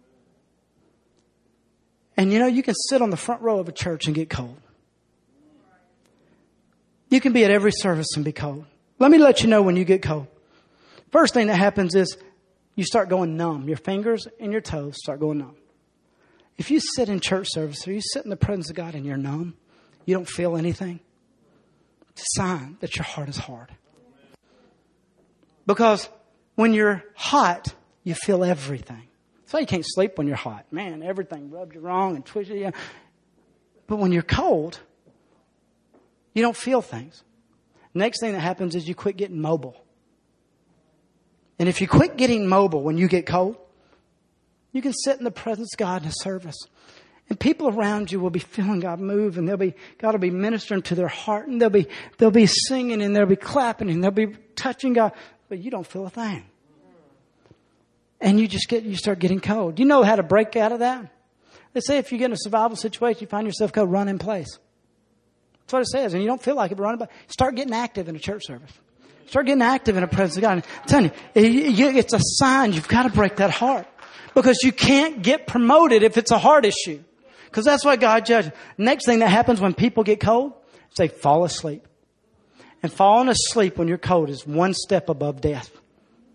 And you know, you can sit on the front row of a church and get cold. You can be at every service and be cold. Let me let you know when you get cold. First thing that happens is you start going numb. Your fingers and your toes start going numb. If you sit in church service or you sit in the presence of God and you're numb, you don't feel anything, it's a sign that your heart is hard. Because when you're hot, you feel everything. That's why you can't sleep when you're hot. Man, everything rubs you wrong and twists you. But when you're cold, you don't feel things. Next thing that happens is you quit getting mobile. And if you quit getting mobile when you get cold, you can sit in the presence of God in a service. And people around you will be feeling God move, and they'll be, God will be ministering to their heart, and they'll be, they'll be singing, and they'll be clapping, and they'll be touching God, but you don't feel a thing. And you just get, you start getting cold. You know how to break out of that? They say if you get in a survival situation, you find yourself cold, run in place. That's what it says. And you don't feel like it, but run in place. Start getting active in a church service. Start getting active in the presence of God. I'm telling you, it's a sign you've got to break that heart. Because you can't get promoted if it's a heart issue. Because that's why God judges. Next thing that happens when people get cold is they fall asleep. And falling asleep when you're cold is one step above death.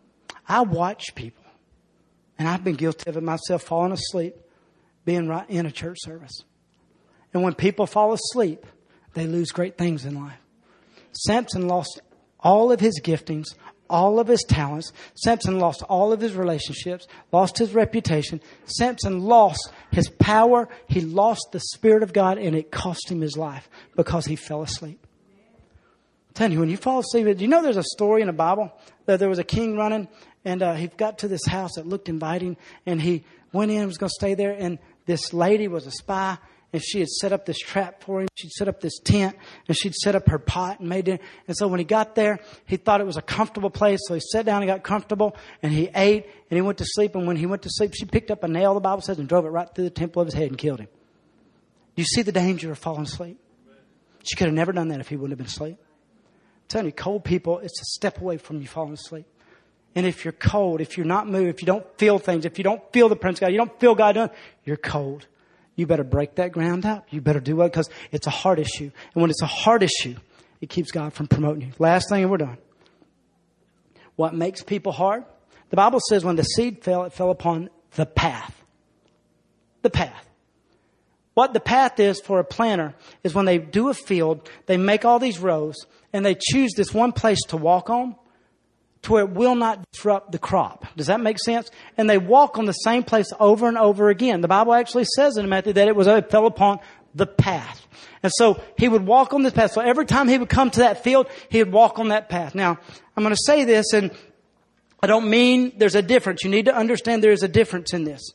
I watch people, and I've been guilty of it myself, falling asleep, being right in a church service. And when people fall asleep, they lose great things in life. Samson lost all of his giftings, all of his talents. Samson lost all of his relationships, lost his reputation. Samson lost his power. He lost the Spirit of God, and it cost him his life because he fell asleep. I'm telling you, when you fall asleep, do you know there's a story in the Bible that there was a king running, and uh, he got to this house that looked inviting, and he went in and was going to stay there, and this lady was a spy, and she had set up this trap for him. She'd set up this tent, and she'd set up her pot and made it. And so when he got there, he thought it was a comfortable place. So he sat down and got comfortable, and he ate, and he went to sleep. And when he went to sleep, she picked up a nail, the Bible says, and drove it right through the temple of his head and killed him. You see the danger of falling asleep? She could have never done that if he wouldn't have been asleep. I'm telling you, cold people, it's a step away from you falling asleep. And if you're cold, if you're not moved, if you don't feel things, if you don't feel the presence of God, you don't feel God doing, you're cold. You better break that ground up. You better do it because it's a heart issue. And when it's a heart issue, it keeps God from promoting you. Last thing and we're done. What makes people hard? The Bible says when the seed fell, it fell upon the path. The path. What the path is for a planter is when they do a field, they make all these rows, and they choose this one place to walk on to where it will not disrupt the crop. Does that make sense? And they walk on the same place over and over again. The Bible actually says in Matthew that it was it fell upon the path. And so he would walk on this path. So every time he would come to that field, he would walk on that path. Now, I'm going to say this, and I don't mean there's a difference. You need to understand there is a difference in this.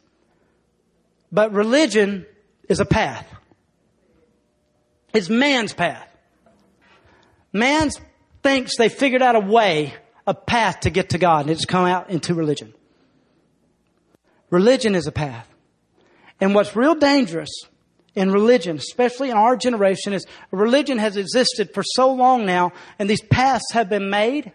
But religion is a path. It's man's path. Man thinks they figured out a way, a path to get to God, and it's come out into religion. Religion is a path. And what's real dangerous in religion, especially in our generation, is religion has existed for so long now, and these paths have been made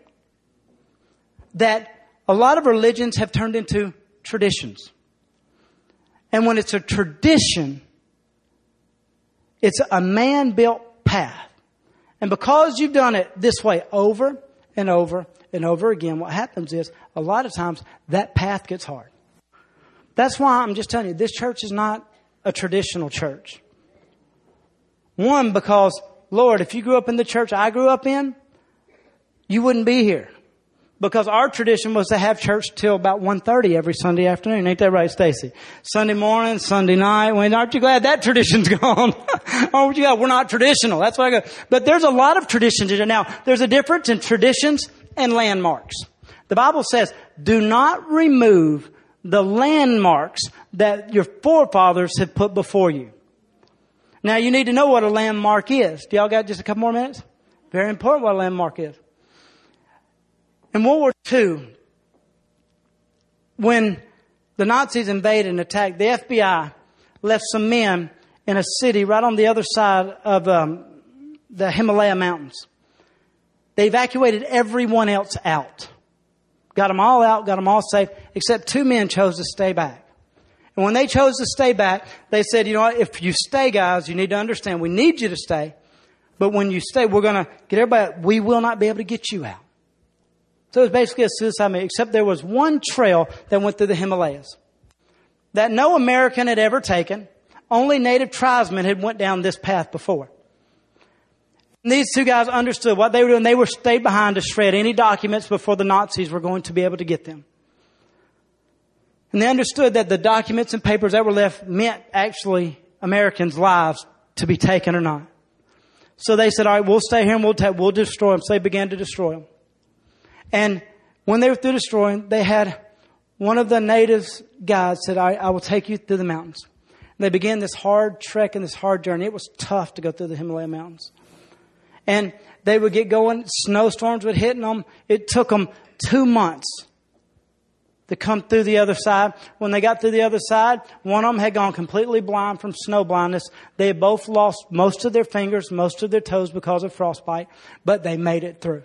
that a lot of religions have turned into traditions. And when it's a tradition, it's a man-built path. And because you've done it this way over and over and over again, what happens is a lot of times that path gets hard. That's why I'm just telling you, this church is not a traditional church. One, because, Lord, if you grew up in the church I grew up in, you wouldn't be here. Because our tradition was to have church till about one thirty every Sunday afternoon. Ain't that right, Stacy? Sunday morning, Sunday night. Well, aren't you glad that tradition's gone? Aren't you glad we're not traditional? That's why I go. But there's a lot of traditions in it. Now, there's a difference in traditions and landmarks. The Bible says, do not remove the landmarks that your forefathers have put before you. Now, you need to know what a landmark is. Do y'all got just a couple more minutes? Very important what a landmark is. In World War Two, when the Nazis invaded and attacked, the F B I left some men in a city right on the other side of um, the Himalaya Mountains. They evacuated everyone else out. Got them all out, got them all safe, except two men chose to stay back. And when they chose to stay back, they said, you know what, if you stay, guys, you need to understand, we need you to stay. But when you stay, we're going to get everybody out. We will not be able to get you out. So it was basically a suicide mission, except there was one trail that went through the Himalayas that no American had ever taken. Only native tribesmen had went down this path before. And these two guys understood what they were doing. They were stayed behind to shred any documents before the Nazis were going to be able to get them. And they understood that the documents and papers that were left meant actually Americans' lives to be taken or not. So they said, all right, we'll stay here and we'll, ta- we'll destroy them. So they began to destroy them. And when they were through destroying, they had one of the natives guys said, I, I will take you through the mountains. And they began this hard trek and this hard journey. It was tough to go through the Himalaya Mountains. And they would get going. Snowstorms would hit them. It took them two months to come through the other side. When they got through the other side, one of them had gone completely blind from snow blindness. They had both lost most of their fingers, most of their toes because of frostbite, but they made it through.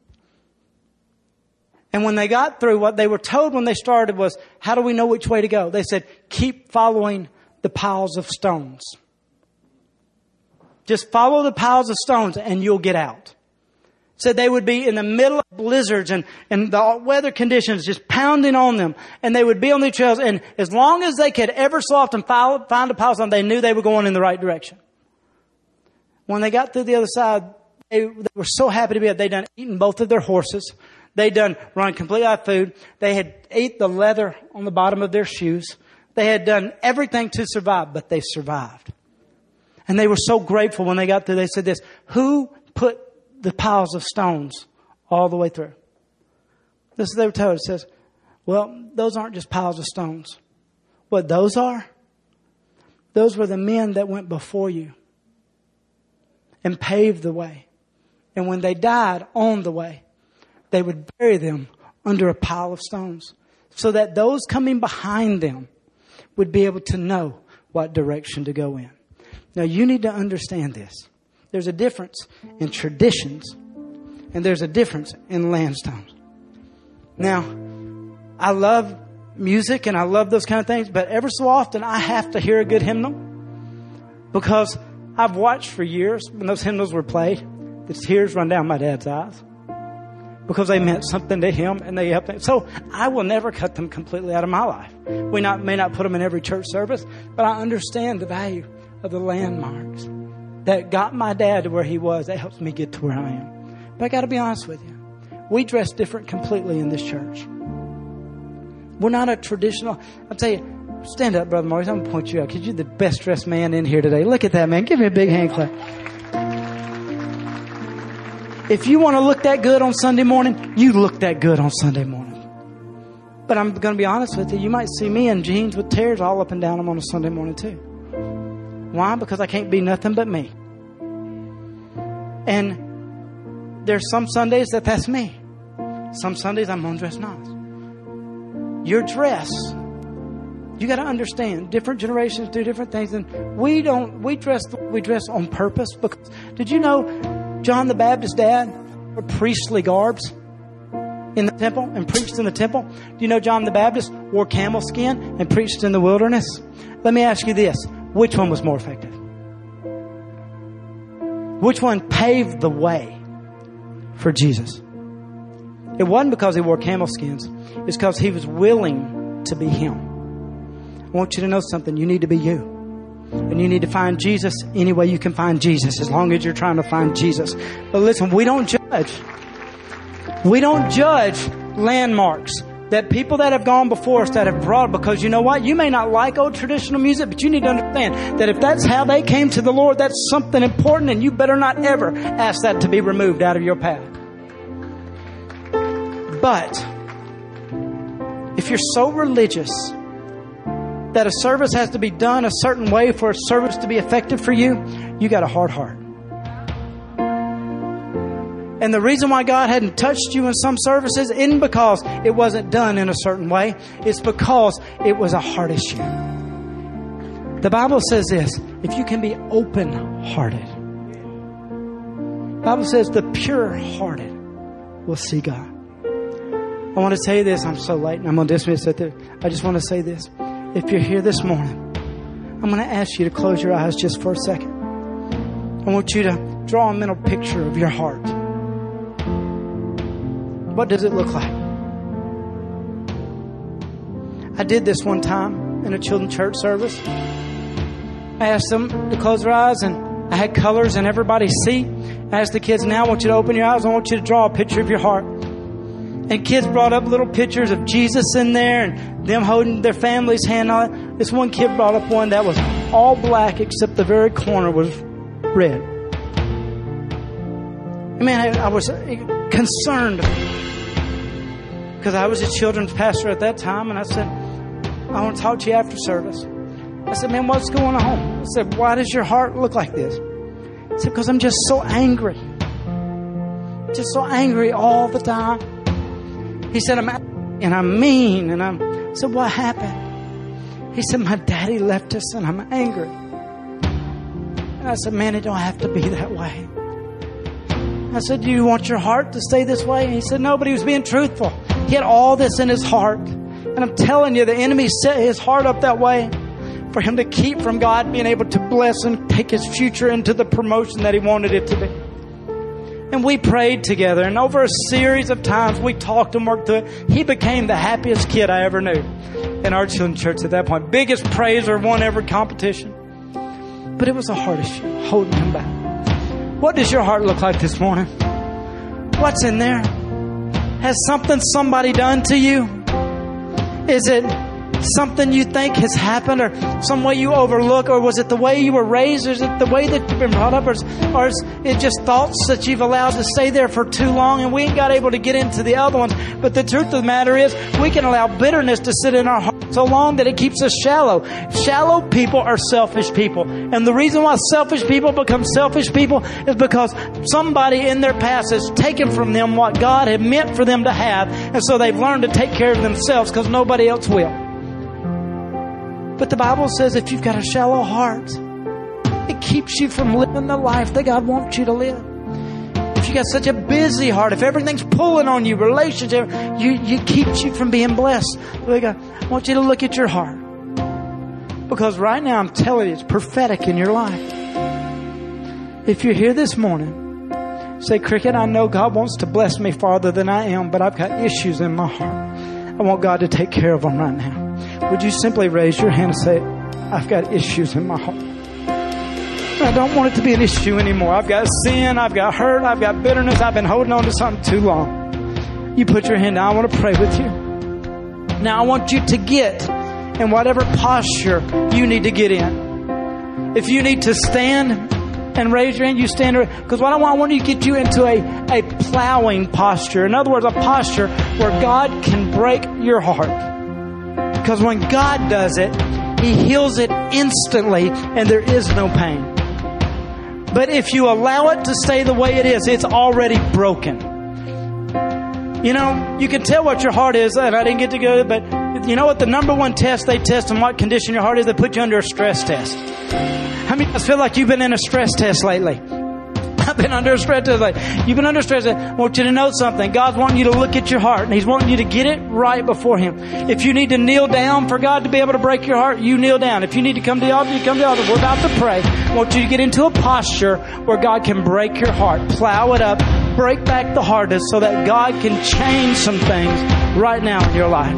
And when they got through, what they were told when they started was, how do we know which way to go? They said, keep following the piles of stones. Just follow the piles of stones and you'll get out. Said they would be in the middle of blizzards and, and the weather conditions just pounding on them. And they would be on the trails. And as long as they could ever so often find a pile of snow, they knew they were going in the right direction. When they got through the other side, they, they were so happy to be there. They'd done eaten both of their horses. They'd done run completely out of food. They had ate the leather on the bottom of their shoes. They had done everything to survive, but they survived. And they were so grateful when they got through. They said this, who put the piles of stones all the way through? This is what they were told. It says, well, those aren't just piles of stones. What those are? Those were the men that went before you and paved the way. And when they died on the way, they would bury them under a pile of stones so that those coming behind them would be able to know what direction to go in. Now, you need to understand this. There's a difference in traditions, and there's a difference in landstones. Now, I love music, and I love those kind of things, but ever so often I have to hear a good hymnal because I've watched for years when those hymnals were played, the tears run down my dad's eyes because they meant something to him, and they helped him. So I will never cut them completely out of my life. We not may not put them in every church service, but I understand the value of the landmarks that got my dad to where he was. That helps me get to where I am. But I got to be honest with you. We dress different completely in this church. We're not a traditional. I'll tell you, stand up, Brother Maurice. I'm going to point you out because you're the best dressed man in here today. Look at that, man. Give me a big hand clap. If you want to look that good on Sunday morning, you look that good on Sunday morning. But I'm going to be honest with you. You might see me in jeans with tears all up and down them on a Sunday morning too. Why? Because I can't be nothing but me. And there's some Sundays that that's me. Some Sundays I'm going to dress nice. Your dress, you got to understand, different generations do different things. And we don't, we dress, we dress on purpose. Because did you know John the Baptist's dad wore priestly garbs in the temple and preached in the temple? Do you know John the Baptist wore camel skin and preached in the wilderness? Let me ask you this. Which one was more effective? Which one paved the way for Jesus? It wasn't because he wore camel skins. It's because he was willing to be him. I want you to know something. You need to be you. And you need to find Jesus any way you can find Jesus, as long as you're trying to find Jesus. But listen, we don't judge. We don't judge landmarks that people that have gone before us that have brought, because you know what? You may not like old traditional music, but you need to understand that if that's how they came to the Lord, that's something important, and you better not ever ask that to be removed out of your path. But if you're so religious that a service has to be done a certain way for a service to be effective for you, you got a hard heart. And the reason why God hadn't touched you in some services isn't because it wasn't done in a certain way. It's because it was a heart issue. The Bible says this, if you can be open-hearted. The Bible says the pure-hearted will see God. I want to say this. I'm so late and I'm going to dismiss it. I just want to say this. If you're here this morning, I'm going to ask you to close your eyes just for a second. I want you to draw a mental picture of your heart. What does it look like? I did this one time in a children's church service. I asked them to close their eyes, and I had colors in everybody's seat. I asked the kids, now I want you to open your eyes. I want you to draw a picture of your heart. And kids brought up little pictures of Jesus in there and them holding their family's hand on it. This one kid brought up one that was all black except the very corner was red. Man, I was concerned because I was a children's pastor at that time, and I said, I want to talk to you after service. I said, man, what's going on? I said, why does your heart look like this? He said, because I'm just so angry. Just so angry all the time. He said, I'm and I'm mean. And I'm, I said, what happened? He said, my daddy left us and I'm angry. And I said, man, it don't have to be that way. I said, do you want your heart to stay this way? And he said, no, but he was being truthful. He had all this in his heart. And I'm telling you, the enemy set his heart up that way for him to keep from God being able to bless and take his future into the promotion that he wanted it to be. And we prayed together. And over a series of times, we talked and worked through it. He became the happiest kid I ever knew in our children's church at that point. Biggest praiser, won every competition. But it was a heart issue, holding him back. What does your heart look like this morning? What's in there? Has something somebody done to you? Is it something you think has happened, or some way you overlook, or was it the way you were raised, or is it the way that you've been brought up, or is, or is it just thoughts that you've allowed to stay there for too long? And we ain't got able to get into the other ones. But the truth of the matter is, we can allow bitterness to sit in our heart so long that it keeps us shallow. Shallow people are selfish people. And the reason why selfish people become selfish people is because somebody in their past has taken from them what God had meant for them to have. And so they've learned to take care of themselves because nobody else will. But the Bible says if you've got a shallow heart, it keeps you from living the life that God wants you to live. If you got such a busy heart, if everything's pulling on you, relationship, you, you keeps you from being blessed. I want you to look at your heart. Because right now I'm telling you, it's prophetic in your life. If you're here this morning, say, Cricket, I know God wants to bless me farther than I am, but I've got issues in my heart. I want God to take care of them right now. Would you simply raise your hand and say, I've got issues in my heart. I don't want it to be an issue anymore. I've got sin, I've got hurt, I've got bitterness, I've been holding on to something too long. You put your hand down. I want to pray with you. Now I want you to get in whatever posture you need to get in. If you need to stand and raise your hand, you stand. Because what I want, I want you to get you into a, a plowing posture. In other words, a posture where God can break your heart. Because when God does it, He heals it instantly and there is no pain. But if you allow it to stay the way it is, it's already broken. You know, you can tell what your heart is, and I didn't get to go, but you know what the number one test they test on what condition your heart is? They put you under a stress test. How many of us feel like you've been in a stress test lately? I've been under a stress test. Like, you've been under a stress test. I want you to know something. God's wanting you to look at your heart, and He's wanting you to get it right before Him. If you need to kneel down for God to be able to break your heart, you kneel down. If you need to come to the altar, you come to the altar. We're about to pray. I want you to get into a posture where God can break your heart. Plow it up. Break back the hardest so that God can change some things right now in your life.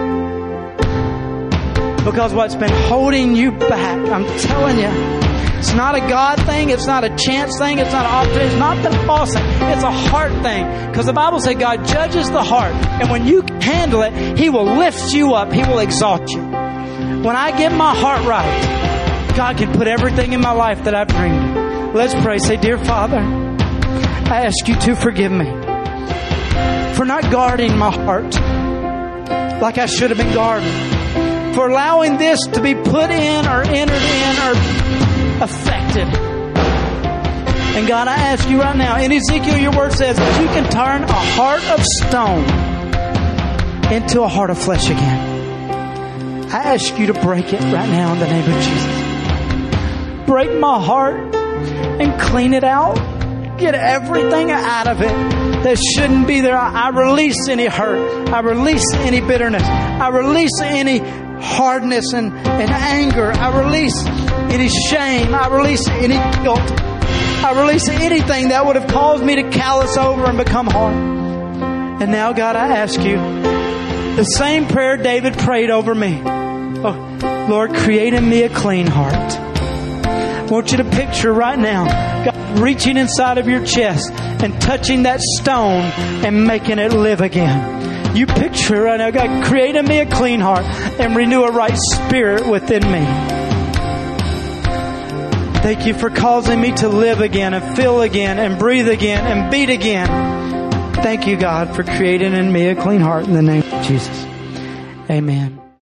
Because what's been holding you back, I'm telling you, it's not a God thing. It's not a chance thing. It's not an opportunity. It's not the boss thing. It's a heart thing. Because the Bible says God judges the heart. And when you handle it, He will lift you up. He will exalt you. When I get my heart right, God can put everything in my life that I've dreamed. Let's pray. Say, Dear Father, I ask you to forgive me for not guarding my heart like I should have been guarding. For allowing this to be put in or entered in or affected. And God, I ask you right now, in Ezekiel, your word says that you can turn a heart of stone into a heart of flesh again. I ask you to break it right now in the name of Jesus. Break my heart and clean it out. Get everything out of it that shouldn't be there. I release any hurt. I release any bitterness. I release any hardness and, and anger. I release any shame. I release any guilt. I release anything that would have caused me to callous over and become hard. And now, God, I ask you the same prayer David prayed over me. Oh, Lord, create in me a clean heart. I want you to picture right now God reaching inside of your chest and touching that stone and making it live again. You picture it right now. God, create in me a clean heart and renew a right spirit within me. Thank you for causing me to live again and feel again and breathe again and beat again. Thank you, God, for creating in me a clean heart in the name of Jesus. Amen.